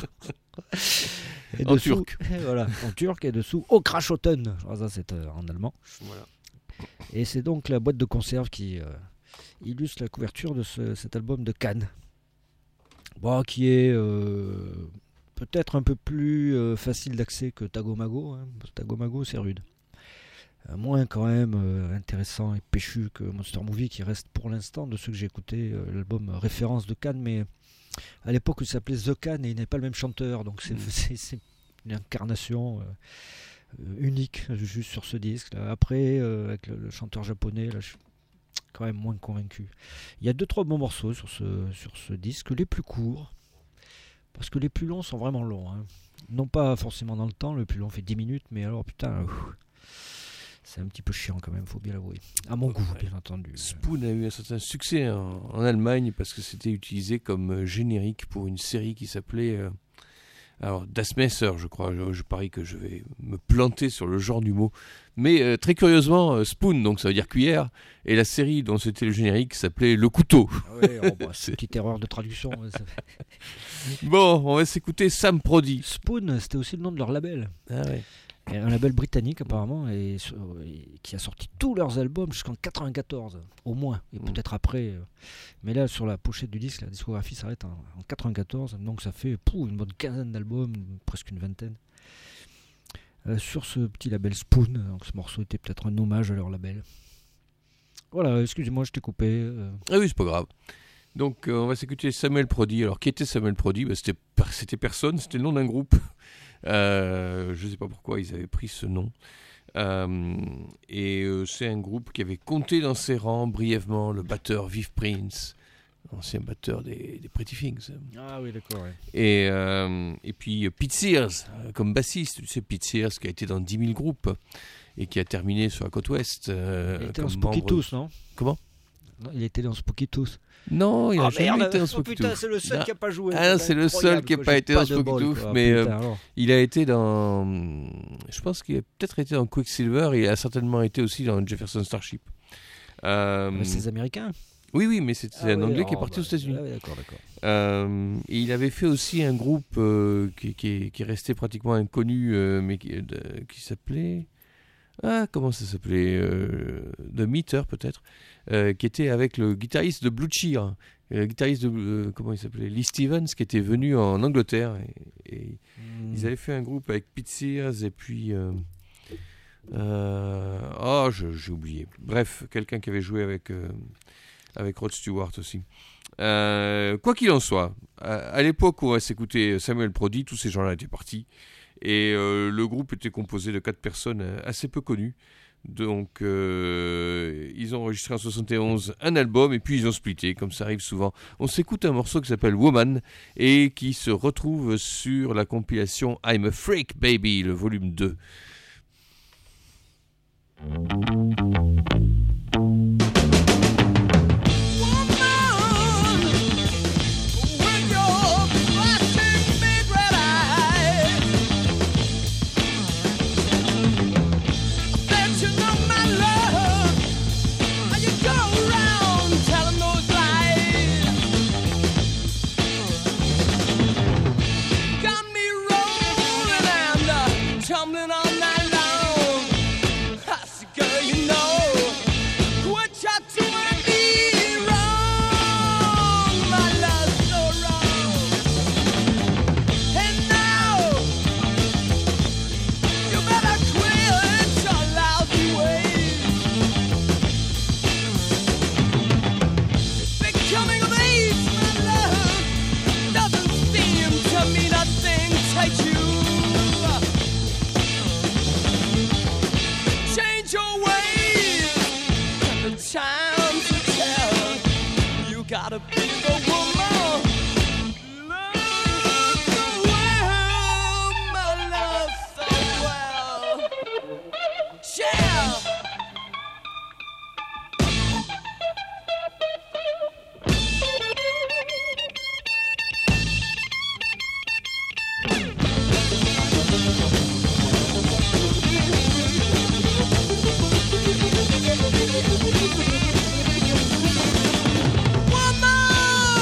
Et en dessous, turc. Voilà, en turc, et dessous Okraschoten. Ça, c'est en allemand. Voilà. Et c'est donc la boîte de conserve qui illustre la couverture de cet album de Cannes. Bon, qui est peut-être un peu plus facile d'accès que Tagomago. Hein. Tagomago, c'est rude. Moins quand même intéressant et péchu que Monster Movie, qui reste pour l'instant, de ceux que j'ai écouté, l'album référence de Cannes, mais à l'époque il s'appelait The Cannes et il n'est pas le même chanteur, donc c'est une incarnation unique juste sur ce disque. Là. Après, avec le chanteur japonais, là, je suis quand même moins convaincu. Il y a 2-3 bons morceaux sur ce disque, les plus courts, parce que les plus longs sont vraiment longs. Hein. Non pas forcément dans le temps, le plus long fait 10 minutes, mais alors putain... c'est un petit peu chiant quand même, faut bien l'avouer. À mon goût, bien entendu. Spoon a eu un certain succès en Allemagne parce que c'était utilisé comme générique pour une série qui s'appelait Das Messer, je crois. Je parie que je vais me planter sur le genre du mot. Mais très curieusement, Spoon, donc ça veut dire cuillère, et la série dont c'était le générique s'appelait Le Couteau. Ouais, c'est une petite erreur de traduction. Bon, on va s'écouter Sam Prodi. Spoon, c'était aussi le nom de leur label. Ah ouais. Et un label britannique apparemment et qui a sorti tous leurs albums jusqu'en 94 au moins, et peut-être après, mais là sur la pochette du disque la discographie s'arrête en 94, donc ça fait une bonne quinzaine d'albums, presque une vingtaine, sur ce petit label Spoon. Donc ce morceau était peut-être un hommage à leur label. Voilà, excusez-moi, je t'ai coupé. Ah oui, c'est pas grave. Donc, on va s'écouter Samuel Prodi. Alors, qui était Samuel Prodi ? C'était personne, c'était le nom d'un groupe. Je ne sais pas pourquoi ils avaient pris ce nom. C'est un groupe qui avait compté dans ses rangs brièvement le batteur Viv Prince, ancien batteur des Pretty Things. Ah oui, d'accord. Ouais. Et puis Pete Sears, comme bassiste. Tu sais, Pete Sears qui a été dans 10 000 groupes et qui a terminé sur la côte ouest. Il était dans Spooky Tooth, non ? Comment ? Non, il était dans Spooky Tooth. Non, il n'a jamais été dans Spooky Tooth. Putain, c'est le seul qui n'a pas joué. Ah, c'est le seul qui n'a pas été dans Spooky Tooth, mais il a été dans... Je pense qu'il a peut-être été dans Quicksilver, et il a certainement été aussi dans Jefferson Starship. Mais c'est les Américains. Oui, mais c'est un Anglais qui est parti aux États-Unis. D'accord. Et il avait fait aussi un groupe qui est resté pratiquement inconnu, mais qui s'appelait... Ah, comment ça s'appelait The Meter, peut-être, qui était avec le guitariste de Blue Cheer, le guitariste de... comment il s'appelait, Lee Stevens, qui était venu en Angleterre. Et ils avaient fait un groupe avec Pete Sears et puis... j'ai oublié. Bref, quelqu'un qui avait joué avec Rod Stewart aussi. Quoi qu'il en soit, à l'époque où on va s'écouter Samuel Prodi, tous ces gens-là étaient partis. Et le groupe était composé de 4 personnes assez peu connues. Donc, ils ont enregistré en 71 un album et puis ils ont splitté, comme ça arrive souvent. On s'écoute un morceau qui s'appelle Woman et qui se retrouve sur la compilation I'm a Freak Baby, le volume 2. Tumbling all night long. I said, girl, you know what you're doing me wrong. My love's so wrong. And now you better quit your lousy ways. Becoming of age, my love, doesn't seem to mean a thing to you. Your ways, and the time to tell. You gotta be the woman. Love so well, my love so well. Yeah. Woman!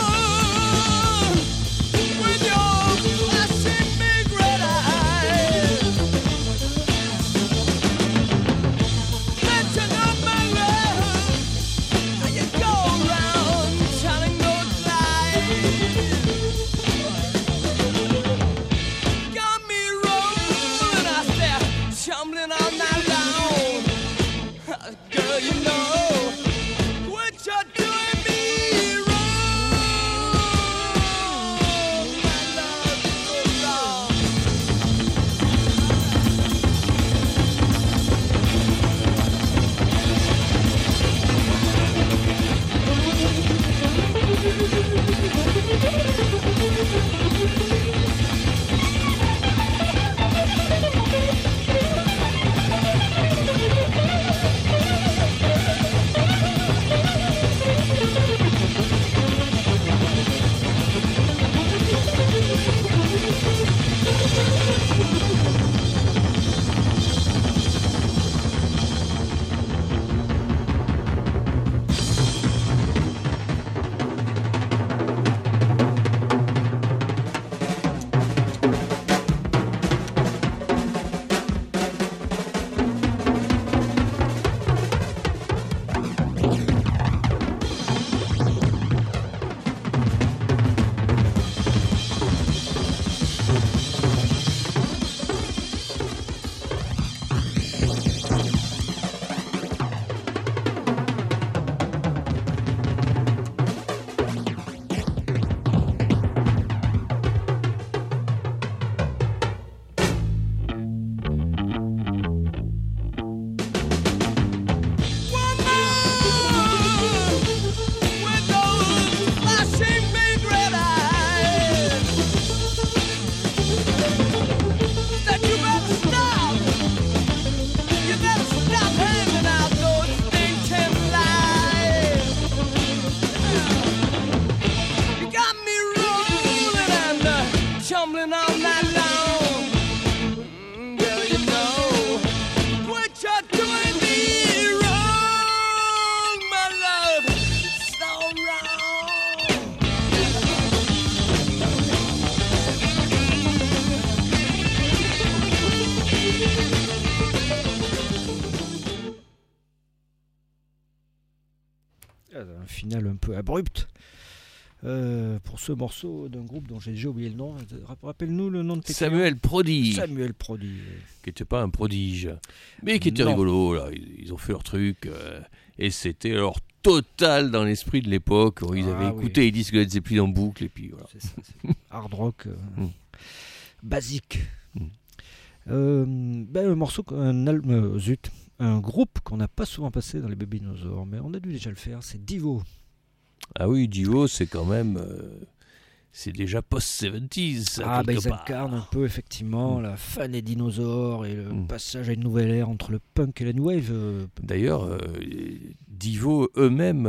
un final un peu abrupt pour ce morceau d'un groupe dont j'ai déjà oublié le nom. Rappelle-nous le nom de tes Samuel Prodi. Samuel Prodi. Qui n'était pas un prodige, mais qui était Non. rigolo. Là. Ils ont fait leur truc, et c'était alors total dans l'esprit de l'époque, où ils avaient Ah oui. écouté les disques de Led Zeppelin en boucle, et puis voilà. C'est ça, c'est hard rock basique. Un morceau, un groupe qu'on n'a pas souvent passé dans les Baby Dinosaurs, mais on a dû déjà le faire, c'est Divo. Ah oui, Divo, c'est quand même... c'est déjà post-70, ça, quelque Ils part. incarnent un peu effectivement la fin des dinosaures et le passage à une nouvelle ère entre le punk et la new wave. D'ailleurs, Divo eux-mêmes,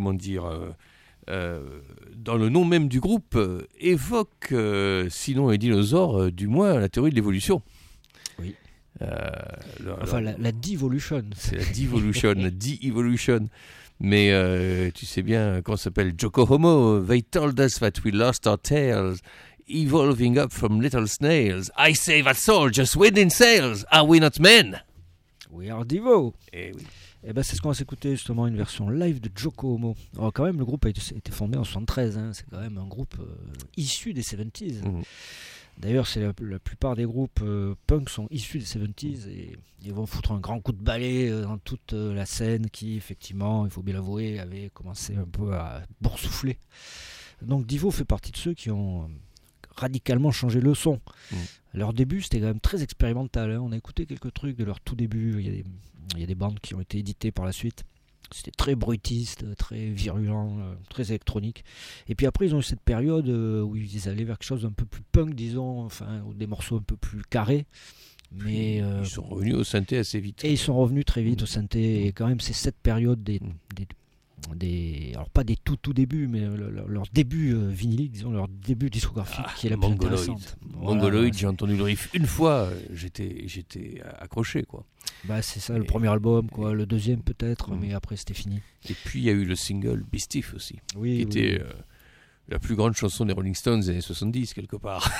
dans le nom même du groupe, évoquent, sinon les dinosaures, du moins la théorie de l'évolution. Oui. Alors, La Divolution. c'est la Divolution, la De-Evolution. Mais tu sais bien, comment ça s'appelle, Joko Homo, they told us that we lost our tails, evolving up from little snails. I say that's all, just wind in sails. Are we not men? We are Divo. Eh oui. Et ben c'est ce qu'on va s'écouter justement, une version live de Joko Homo. Alors quand même, le groupe a été fondé en 73, hein. C'est quand même un groupe issu des 70s. D'ailleurs, c'est la plupart des groupes punk sont issus des 70s et ils vont foutre un grand coup de balai dans toute la scène qui, effectivement, il faut bien l'avouer, avait commencé un peu à boursoufler. Donc Divo fait partie de ceux qui ont radicalement changé le son. Leur début, c'était quand même très expérimental, hein. On a écouté quelques trucs de leur tout début. Il y a des bandes qui ont été éditées par la suite. C'était très bruitiste, très virulent, très électronique. Et puis après, ils ont eu cette période où ils allaient vers quelque chose d'un peu plus punk, disons, enfin, ou des morceaux un peu plus carrés. Mais Ils sont revenus au synthé assez vite. et ils sont revenus très vite au synthé. Et quand même, c'est cette période alors pas des tout débuts, mais leur début vinylique, disons, leur début discographique qui est la plus intéressante. Mongoloid, j'ai entendu le riff une fois, j'étais accroché, quoi. C'est ça, le premier album, quoi. Le deuxième peut-être, mais après c'était fini. Et puis il y a eu le single Beastif aussi, Oui, qui était la plus grande chanson des Rolling Stones des années 70, quelque part.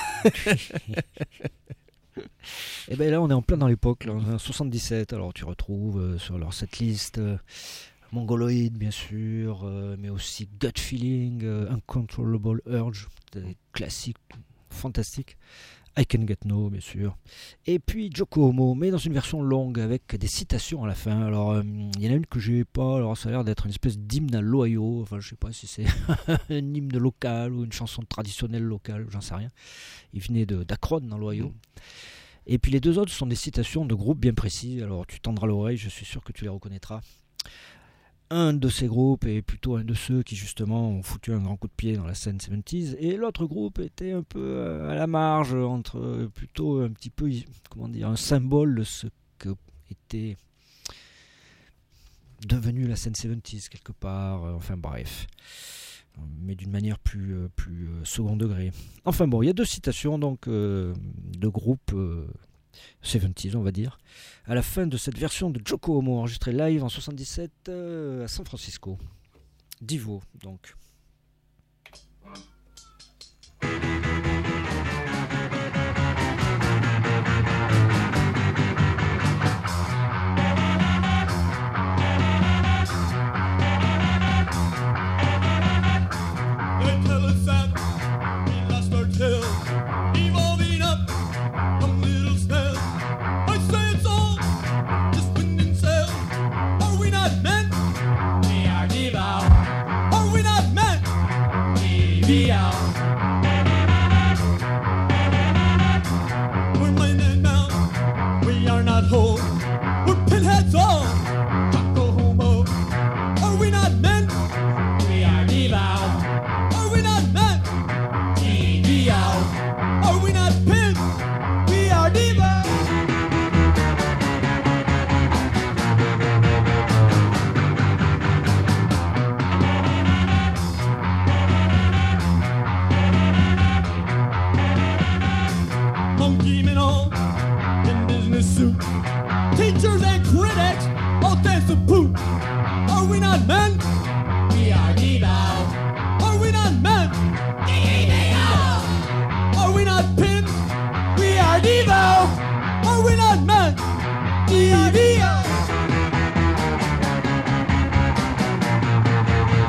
Et bien là, on est en plein dans l'époque, là, en 77. Alors tu retrouves sur leur setlist Mongoloid, bien sûr, mais aussi Gut Feeling, Uncontrollable Urge, des classiques fantastiques. I Can Get No, bien sûr. Et puis Joko Homo, mais dans une version longue avec des citations à la fin. Alors, il y en a une que je n'ai pas. Alors, ça a l'air d'être une espèce d'hymne à l'Ohio. Enfin, je sais pas si c'est un hymne local ou une chanson traditionnelle locale, j'en sais rien. Il venait d'Akron, dans l'Ohio. Et puis les deux autres sont des citations de groupes bien précis. Alors, tu tendras l'oreille, je suis sûr que tu les reconnaîtras. Un de ces groupes est plutôt un de ceux qui justement ont foutu un grand coup de pied dans la scène 70s, et l'autre groupe était un peu à la marge, entre plutôt un petit peu, un symbole de ce que était devenu la scène 70s quelque part, enfin bref, mais d'une manière plus second degré. Enfin bon, il y a deux citations donc de groupes 70s, on va dire, à la fin de cette version de Joko Homo enregistrée live en 77 à San Francisco. Divo, donc. They tell us that we lost our tails, evolving up from little snails. I say it's all just wind and sail. Are we not men? We are Devo. Are we not men? Devo. We're landing down. We are not whole. We're pinheads all. Joko Homo. Are we not men? We are Devo. Are we not men? Devo. Are we not pins? We are Devo. Monkey men all in business suit. Teachers and critics all dance the poop. Are we not men? We are Devo. Are we not men? Devo. Are we not pins? We are Devo. Are we not men? Devo.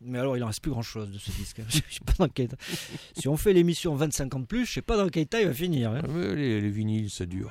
Mais alors, il en reste plus grand-chose de ce disque. Je sais pas dans quel état. Si on fait l'émission 25 ans de plus, je sais pas dans quel état il va finir. Hein. Mais les vinyles, ça dure.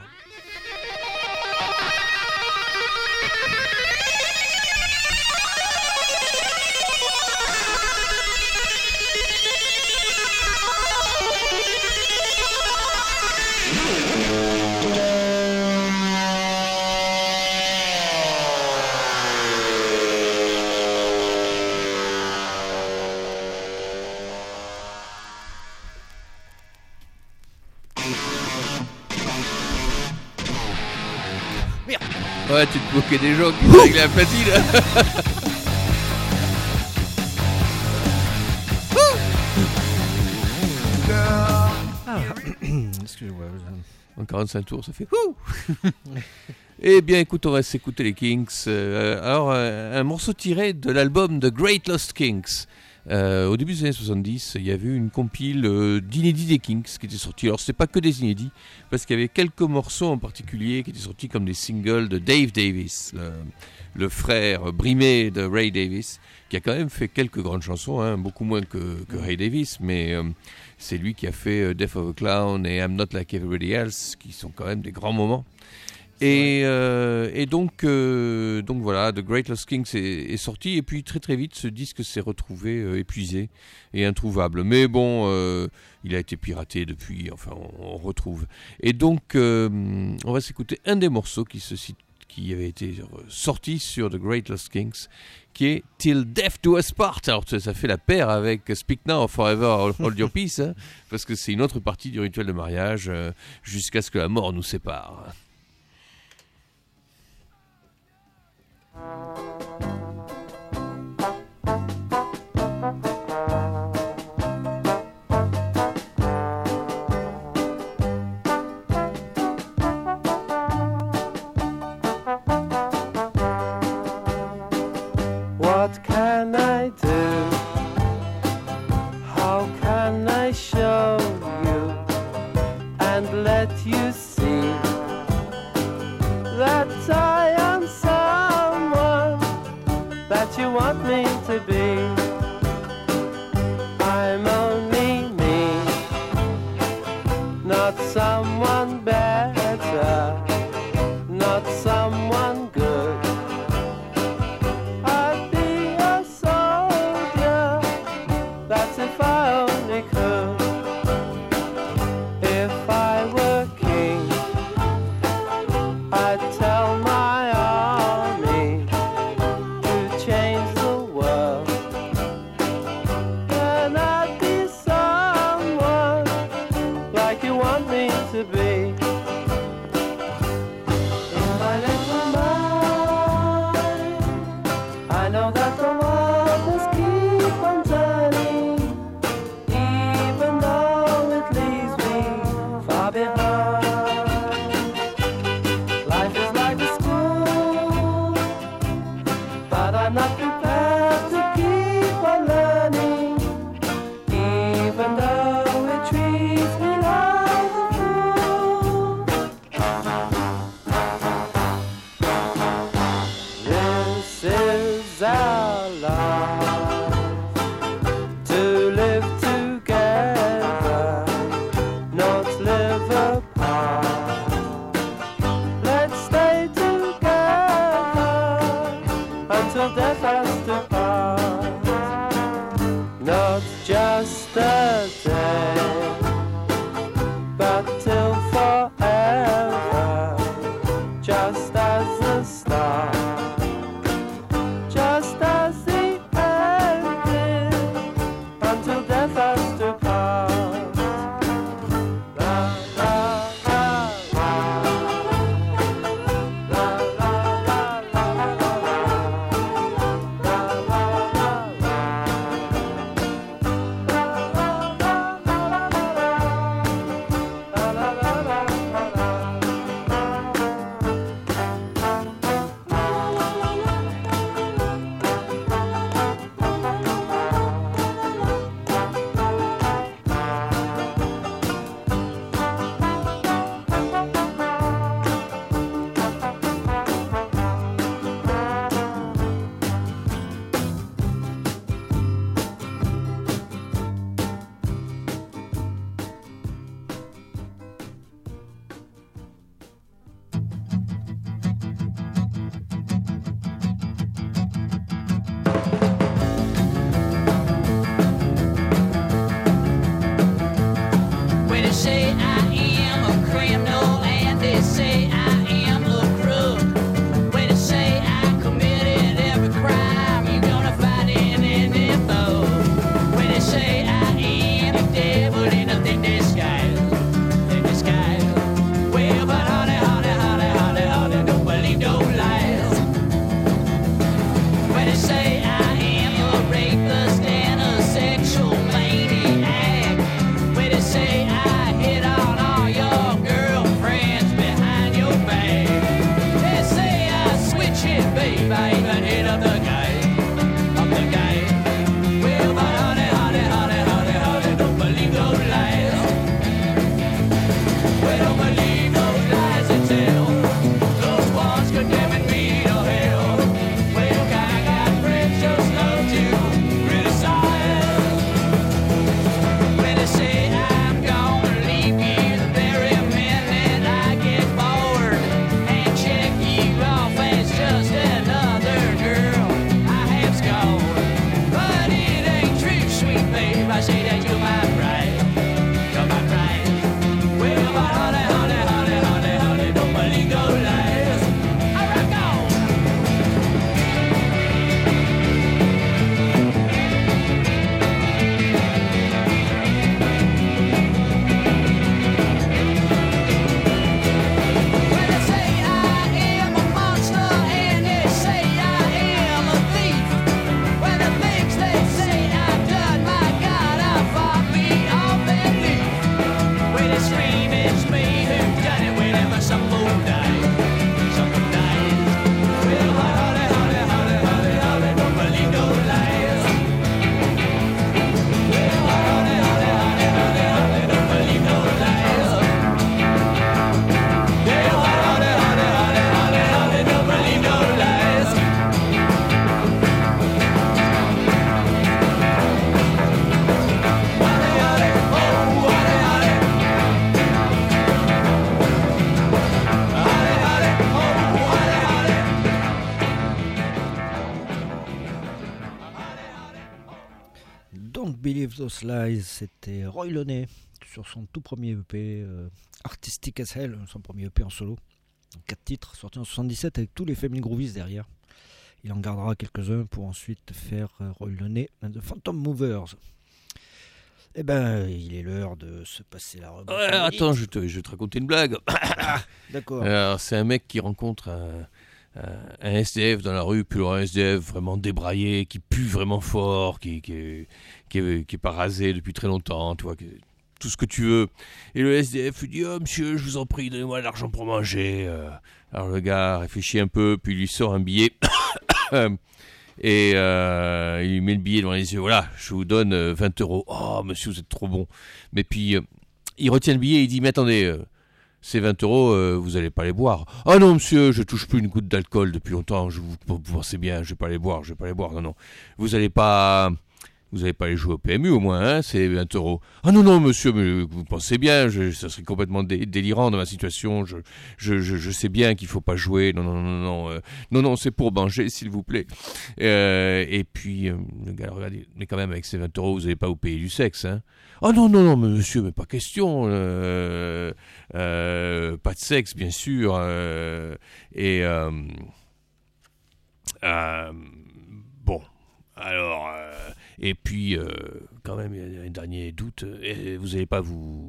Ouais, tu te moquais des gens qui étaient avec la platine. Excusez-moi. En 45 tours, ça fait ouh. Eh bien, écoute, on va s'écouter les Kinks. Alors, un morceau tiré de l'album The Great Lost Kinks. Au début des années 70, il y avait une compile d'inédits des Kinks qui était sortie. Alors, c'est pas que des inédits, parce qu'il y avait quelques morceaux en particulier qui étaient sortis comme des singles de Dave Davis, le frère brimé de Ray Davis, qui a quand même fait quelques grandes chansons, hein, beaucoup moins que Ray Davis, mais c'est lui qui a fait Death of a Clown et I'm Not Like Everybody Else, qui sont quand même des grands moments. Et donc voilà, The Great Lost Kinks est sorti, et puis très très vite ce disque s'est retrouvé épuisé et introuvable. Mais bon, il a été piraté depuis, enfin on retrouve. Et donc on va s'écouter un des morceaux qui avait été sorti sur The Great Lost Kinks, qui est Till Death Do Us Part. Alors ça fait la paire avec Speak Now or Forever Hold Your Peace, hein, parce que c'est une autre partie du rituel de mariage, jusqu'à ce que la mort nous sépare. What can I do? How can I show you and let you see that I am someone that you want me to be? I'm only me, not someone better, not someone good. I'd be a soldier, that's if I only could. If I were king, I'd tell my army to change the world. Then I'd be someone like you want me to be. In my little mind, I know that the world must keep on turning, even though it leaves me far behind. Life is like a school, but I'm not prepared to keep on learning, even though it treats me like a fool. This is our life, to live together, not live apart. Let's stay together until death has to part. Not just a day, but till forever, just as the start, just as the end is, until death has to part. La la la la, la la la la, la la la la. Believe Those Lies, c'était Roy Loney sur son tout premier EP, Artistic as Hell, son premier EP en solo. 4 titres, sortis en 77 avec tous les Family Groovies derrière. Il en gardera quelques-uns pour ensuite faire Roy Loney and the Phantom Movers. Eh ben, il est l'heure de se passer la rubrique. Ouais, attends, je vais te raconter une blague. D'accord. Alors, c'est un mec qui rencontre un SDF dans la rue, puis un SDF vraiment débraillé, qui pue vraiment fort, qui est pas rasé depuis très longtemps, tu vois, tout ce que tu veux. Et le SDF lui dit « Oh monsieur, je vous en prie, donnez-moi de l'argent pour manger. » Alors le gars réfléchit un peu, puis il lui sort un billet. Et il lui met le billet devant les yeux. Voilà, je vous donne 20 €. Oh, monsieur, vous êtes trop bon. Mais puis, il retient le billet et il dit, mais attendez, ces 20 €, vous allez pas les boire. Ah non, monsieur, je touche plus une goutte d'alcool depuis longtemps. Vous pensez bien, je vais pas les boire. Non, non. Vous allez pas les jouer au PMU au moins, hein, c'est 20 €. Ah non, non, monsieur, mais vous pensez bien, ça serait complètement délirant dans ma situation. Je sais bien qu'il faut pas jouer. Non, c'est pour manger, s'il vous plaît. Et puis, le gars regarde, mais quand même, avec ces 20 €, vous n'allez pas vous payer du sexe, hein. Ah non, monsieur, mais pas question. Pas de sexe, bien sûr. Bon, alors... Et puis, quand même, il y a un dernier doute. Vous n'allez pas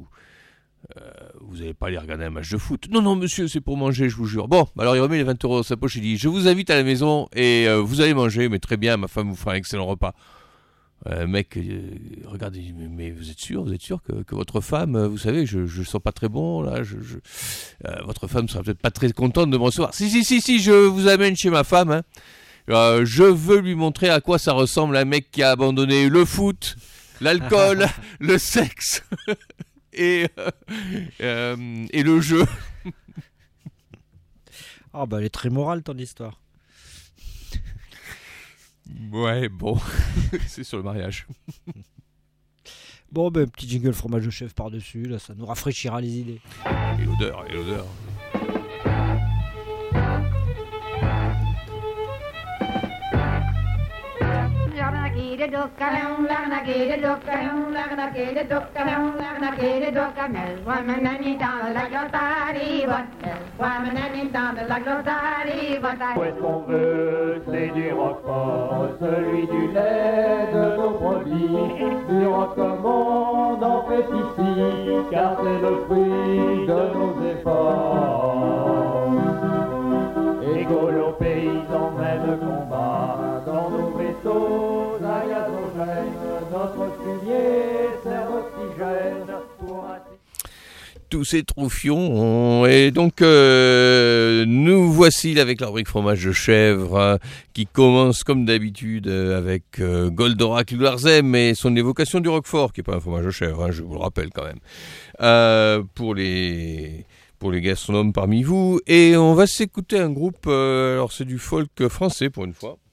aller regarder un match de foot. Non, monsieur, c'est pour manger, je vous jure. Bon, alors il remet les 20 € dans sa poche et dit, je vous invite à la maison et vous allez manger, mais très bien, ma femme vous fera un excellent repas. Mec, regarde, il dit, mais vous êtes sûr que votre femme, vous savez, je sens pas très bon, là, votre femme sera peut-être pas très contente de me recevoir. Si, je vous amène chez ma femme, hein. Je veux lui montrer à quoi ça ressemble un mec qui a abandonné le foot, l'alcool, le sexe et le jeu. Ah bah elle est très morale ton histoire. Ouais, bon, c'est sur le mariage. Bon ben petit jingle fromage de chef par-dessus, là ça nous rafraîchira les idées. Et l'odeur. Où est-ce qu'on veut, c'est du roquefort, celui du lait de nos produits. Du recommande en fait ici, car c'est le fruit de nos efforts. Écolos, paysans, mènent combat dans nos vaisseaux à gazogène. Notre fumier sert d'oxygène pour tous ces troufions. Et donc, nous voici avec la rubrique fromage de chèvre qui commence comme d'habitude avec Goldorak Luarzem et son évocation du Roquefort, qui n'est pas un fromage de chèvre, hein, je vous le rappelle quand même. Pour les gastronomes parmi vous. Et on va s'écouter un groupe, alors c'est du folk français pour une fois.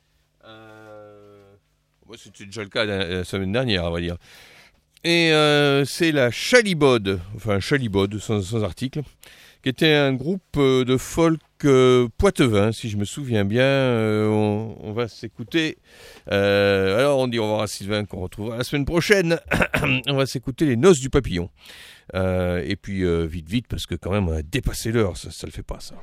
C'était déjà le cas la semaine dernière, on va dire. Et c'est la Chalibode, sans article, qui était un groupe de folk poitevin, si je me souviens bien. On va s'écouter. Alors on dit au revoir à Sylvain qu'on retrouvera la semaine prochaine. On va s'écouter les Noces du Papillon. Et puis vite, parce que quand même on a dépassé l'heure, ça le fait pas ça.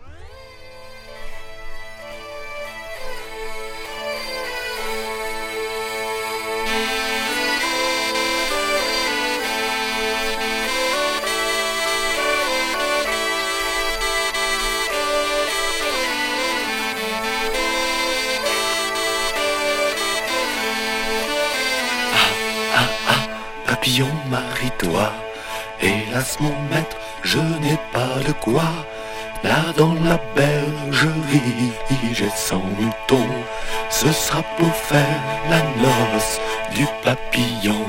Papillon, marie-toi. Hélas mon maître, je n'ai pas de quoi. Là dans la bergerie, j'ai 100 moutons. Ce sera pour faire la noce du papillon.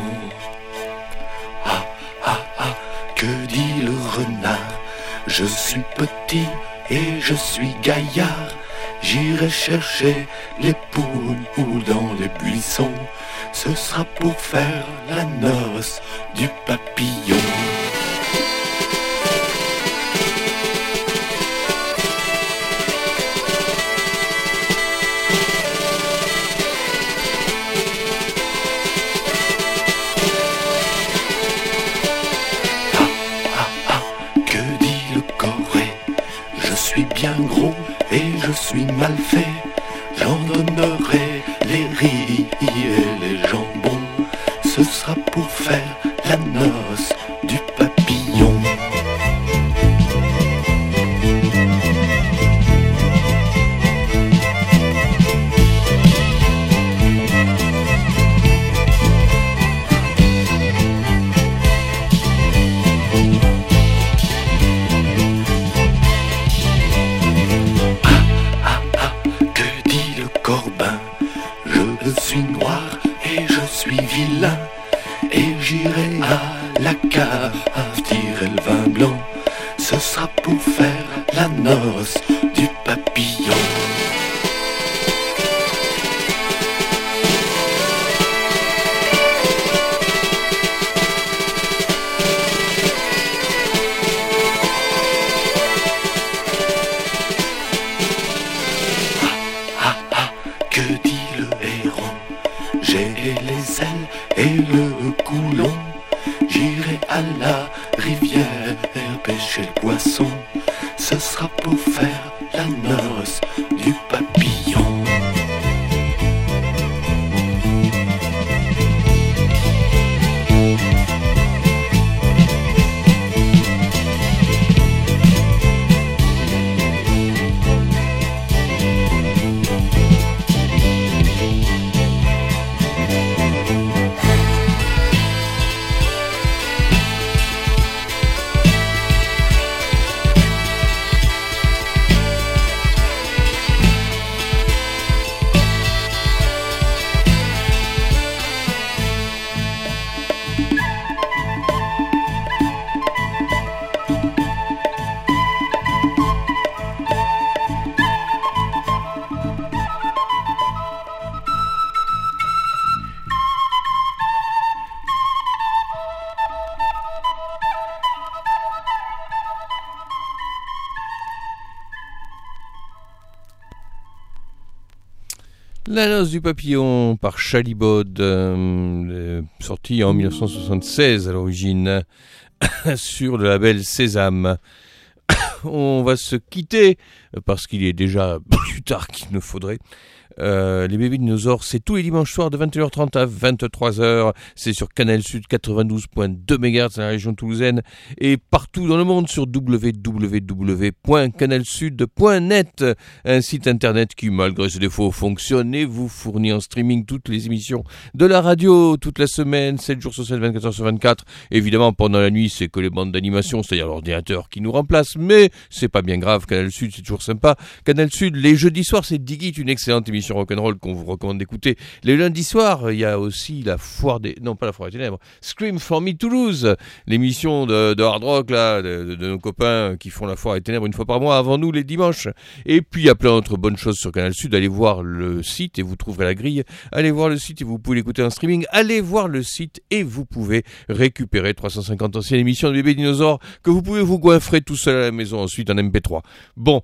Que dit le renard? Je suis petit et je suis gaillard. J'irai chercher les poules ou dans les buissons. Ce sera pour faire la noce du papillon. suis bien gros et je suis mal fait. J'en donnerai les riz et les jambons. Ce sera pour faire la noce du papillon. Je suis noir et je suis vilain, et j'irai à la cave tirer le vin blanc. Ce sera pour faire la noce du papillon. Les ailes et le coulon, j'irai à la rivière pêcher le poisson. Ce sera pour faire la noce du papillon. La noce du papillon par Chalibod, sorti en 1976 à l'origine sur le label Sésame. On va se quitter parce qu'il est déjà plus tard qu'il ne faudrait. Les bébés dinosaures, c'est tous les dimanches soirs de 21h30 à 23h. C'est sur Canal Sud 92.2 MHz dans la région toulousaine et partout dans le monde sur www.canalsud.net, un site internet qui, malgré ses défauts, fonctionne et vous fournit en streaming toutes les émissions de la radio toute la semaine, 7 jours sur 7, 24h sur 24. Évidemment, pendant la nuit, c'est que les bandes d'animation, c'est-à-dire l'ordinateur qui nous remplace, mais c'est pas bien grave. Canal Sud, c'est toujours sympa. Canal Sud, les jeudis soirs, c'est Digit, une excellente émission rock'n'roll qu'on vous recommande d'écouter. Les lundis soirs, il y a aussi la foire des... Non, pas la foire des ténèbres. Scream for Me Toulouse, l'émission de hard rock, là, de nos copains qui font la foire des ténèbres une fois par mois, avant nous, les dimanches. Et puis, il y a plein d'autres bonnes choses sur Canal Sud. Allez voir le site et vous trouverez la grille. Allez voir le site et vous pouvez l'écouter en streaming. Allez voir le site et vous pouvez récupérer 350 anciennes émissions de bébés dinosaures que vous pouvez vous goinfrer tout seul à la maison ensuite en MP3. Bon,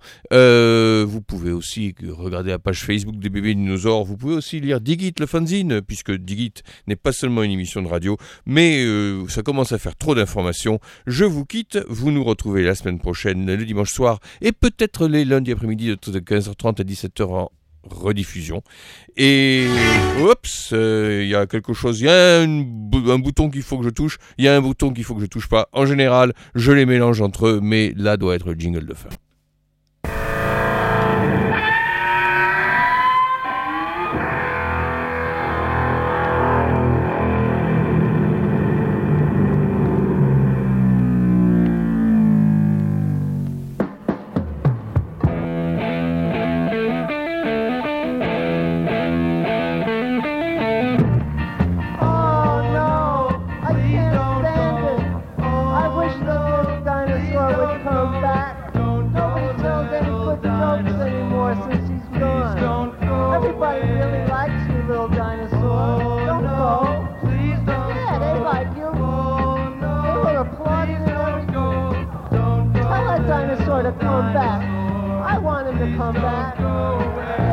vous pouvez aussi regarder la page Facebook des bébés dinosaures. Vous pouvez aussi lire Digit le fanzine, puisque Digit n'est pas seulement une émission de radio, mais ça commence à faire trop d'informations. Je vous quitte, vous nous retrouvez la semaine prochaine, le dimanche soir, et peut-être les lundis après-midi de 15h30 à 17h en rediffusion. Et oups, il y a quelque chose, il y a un bouton qu'il faut que je touche, il y a un bouton qu'il faut que je touche pas. En général, je les mélange entre eux, mais là doit être le jingle de fin. To come back. I want him to come back.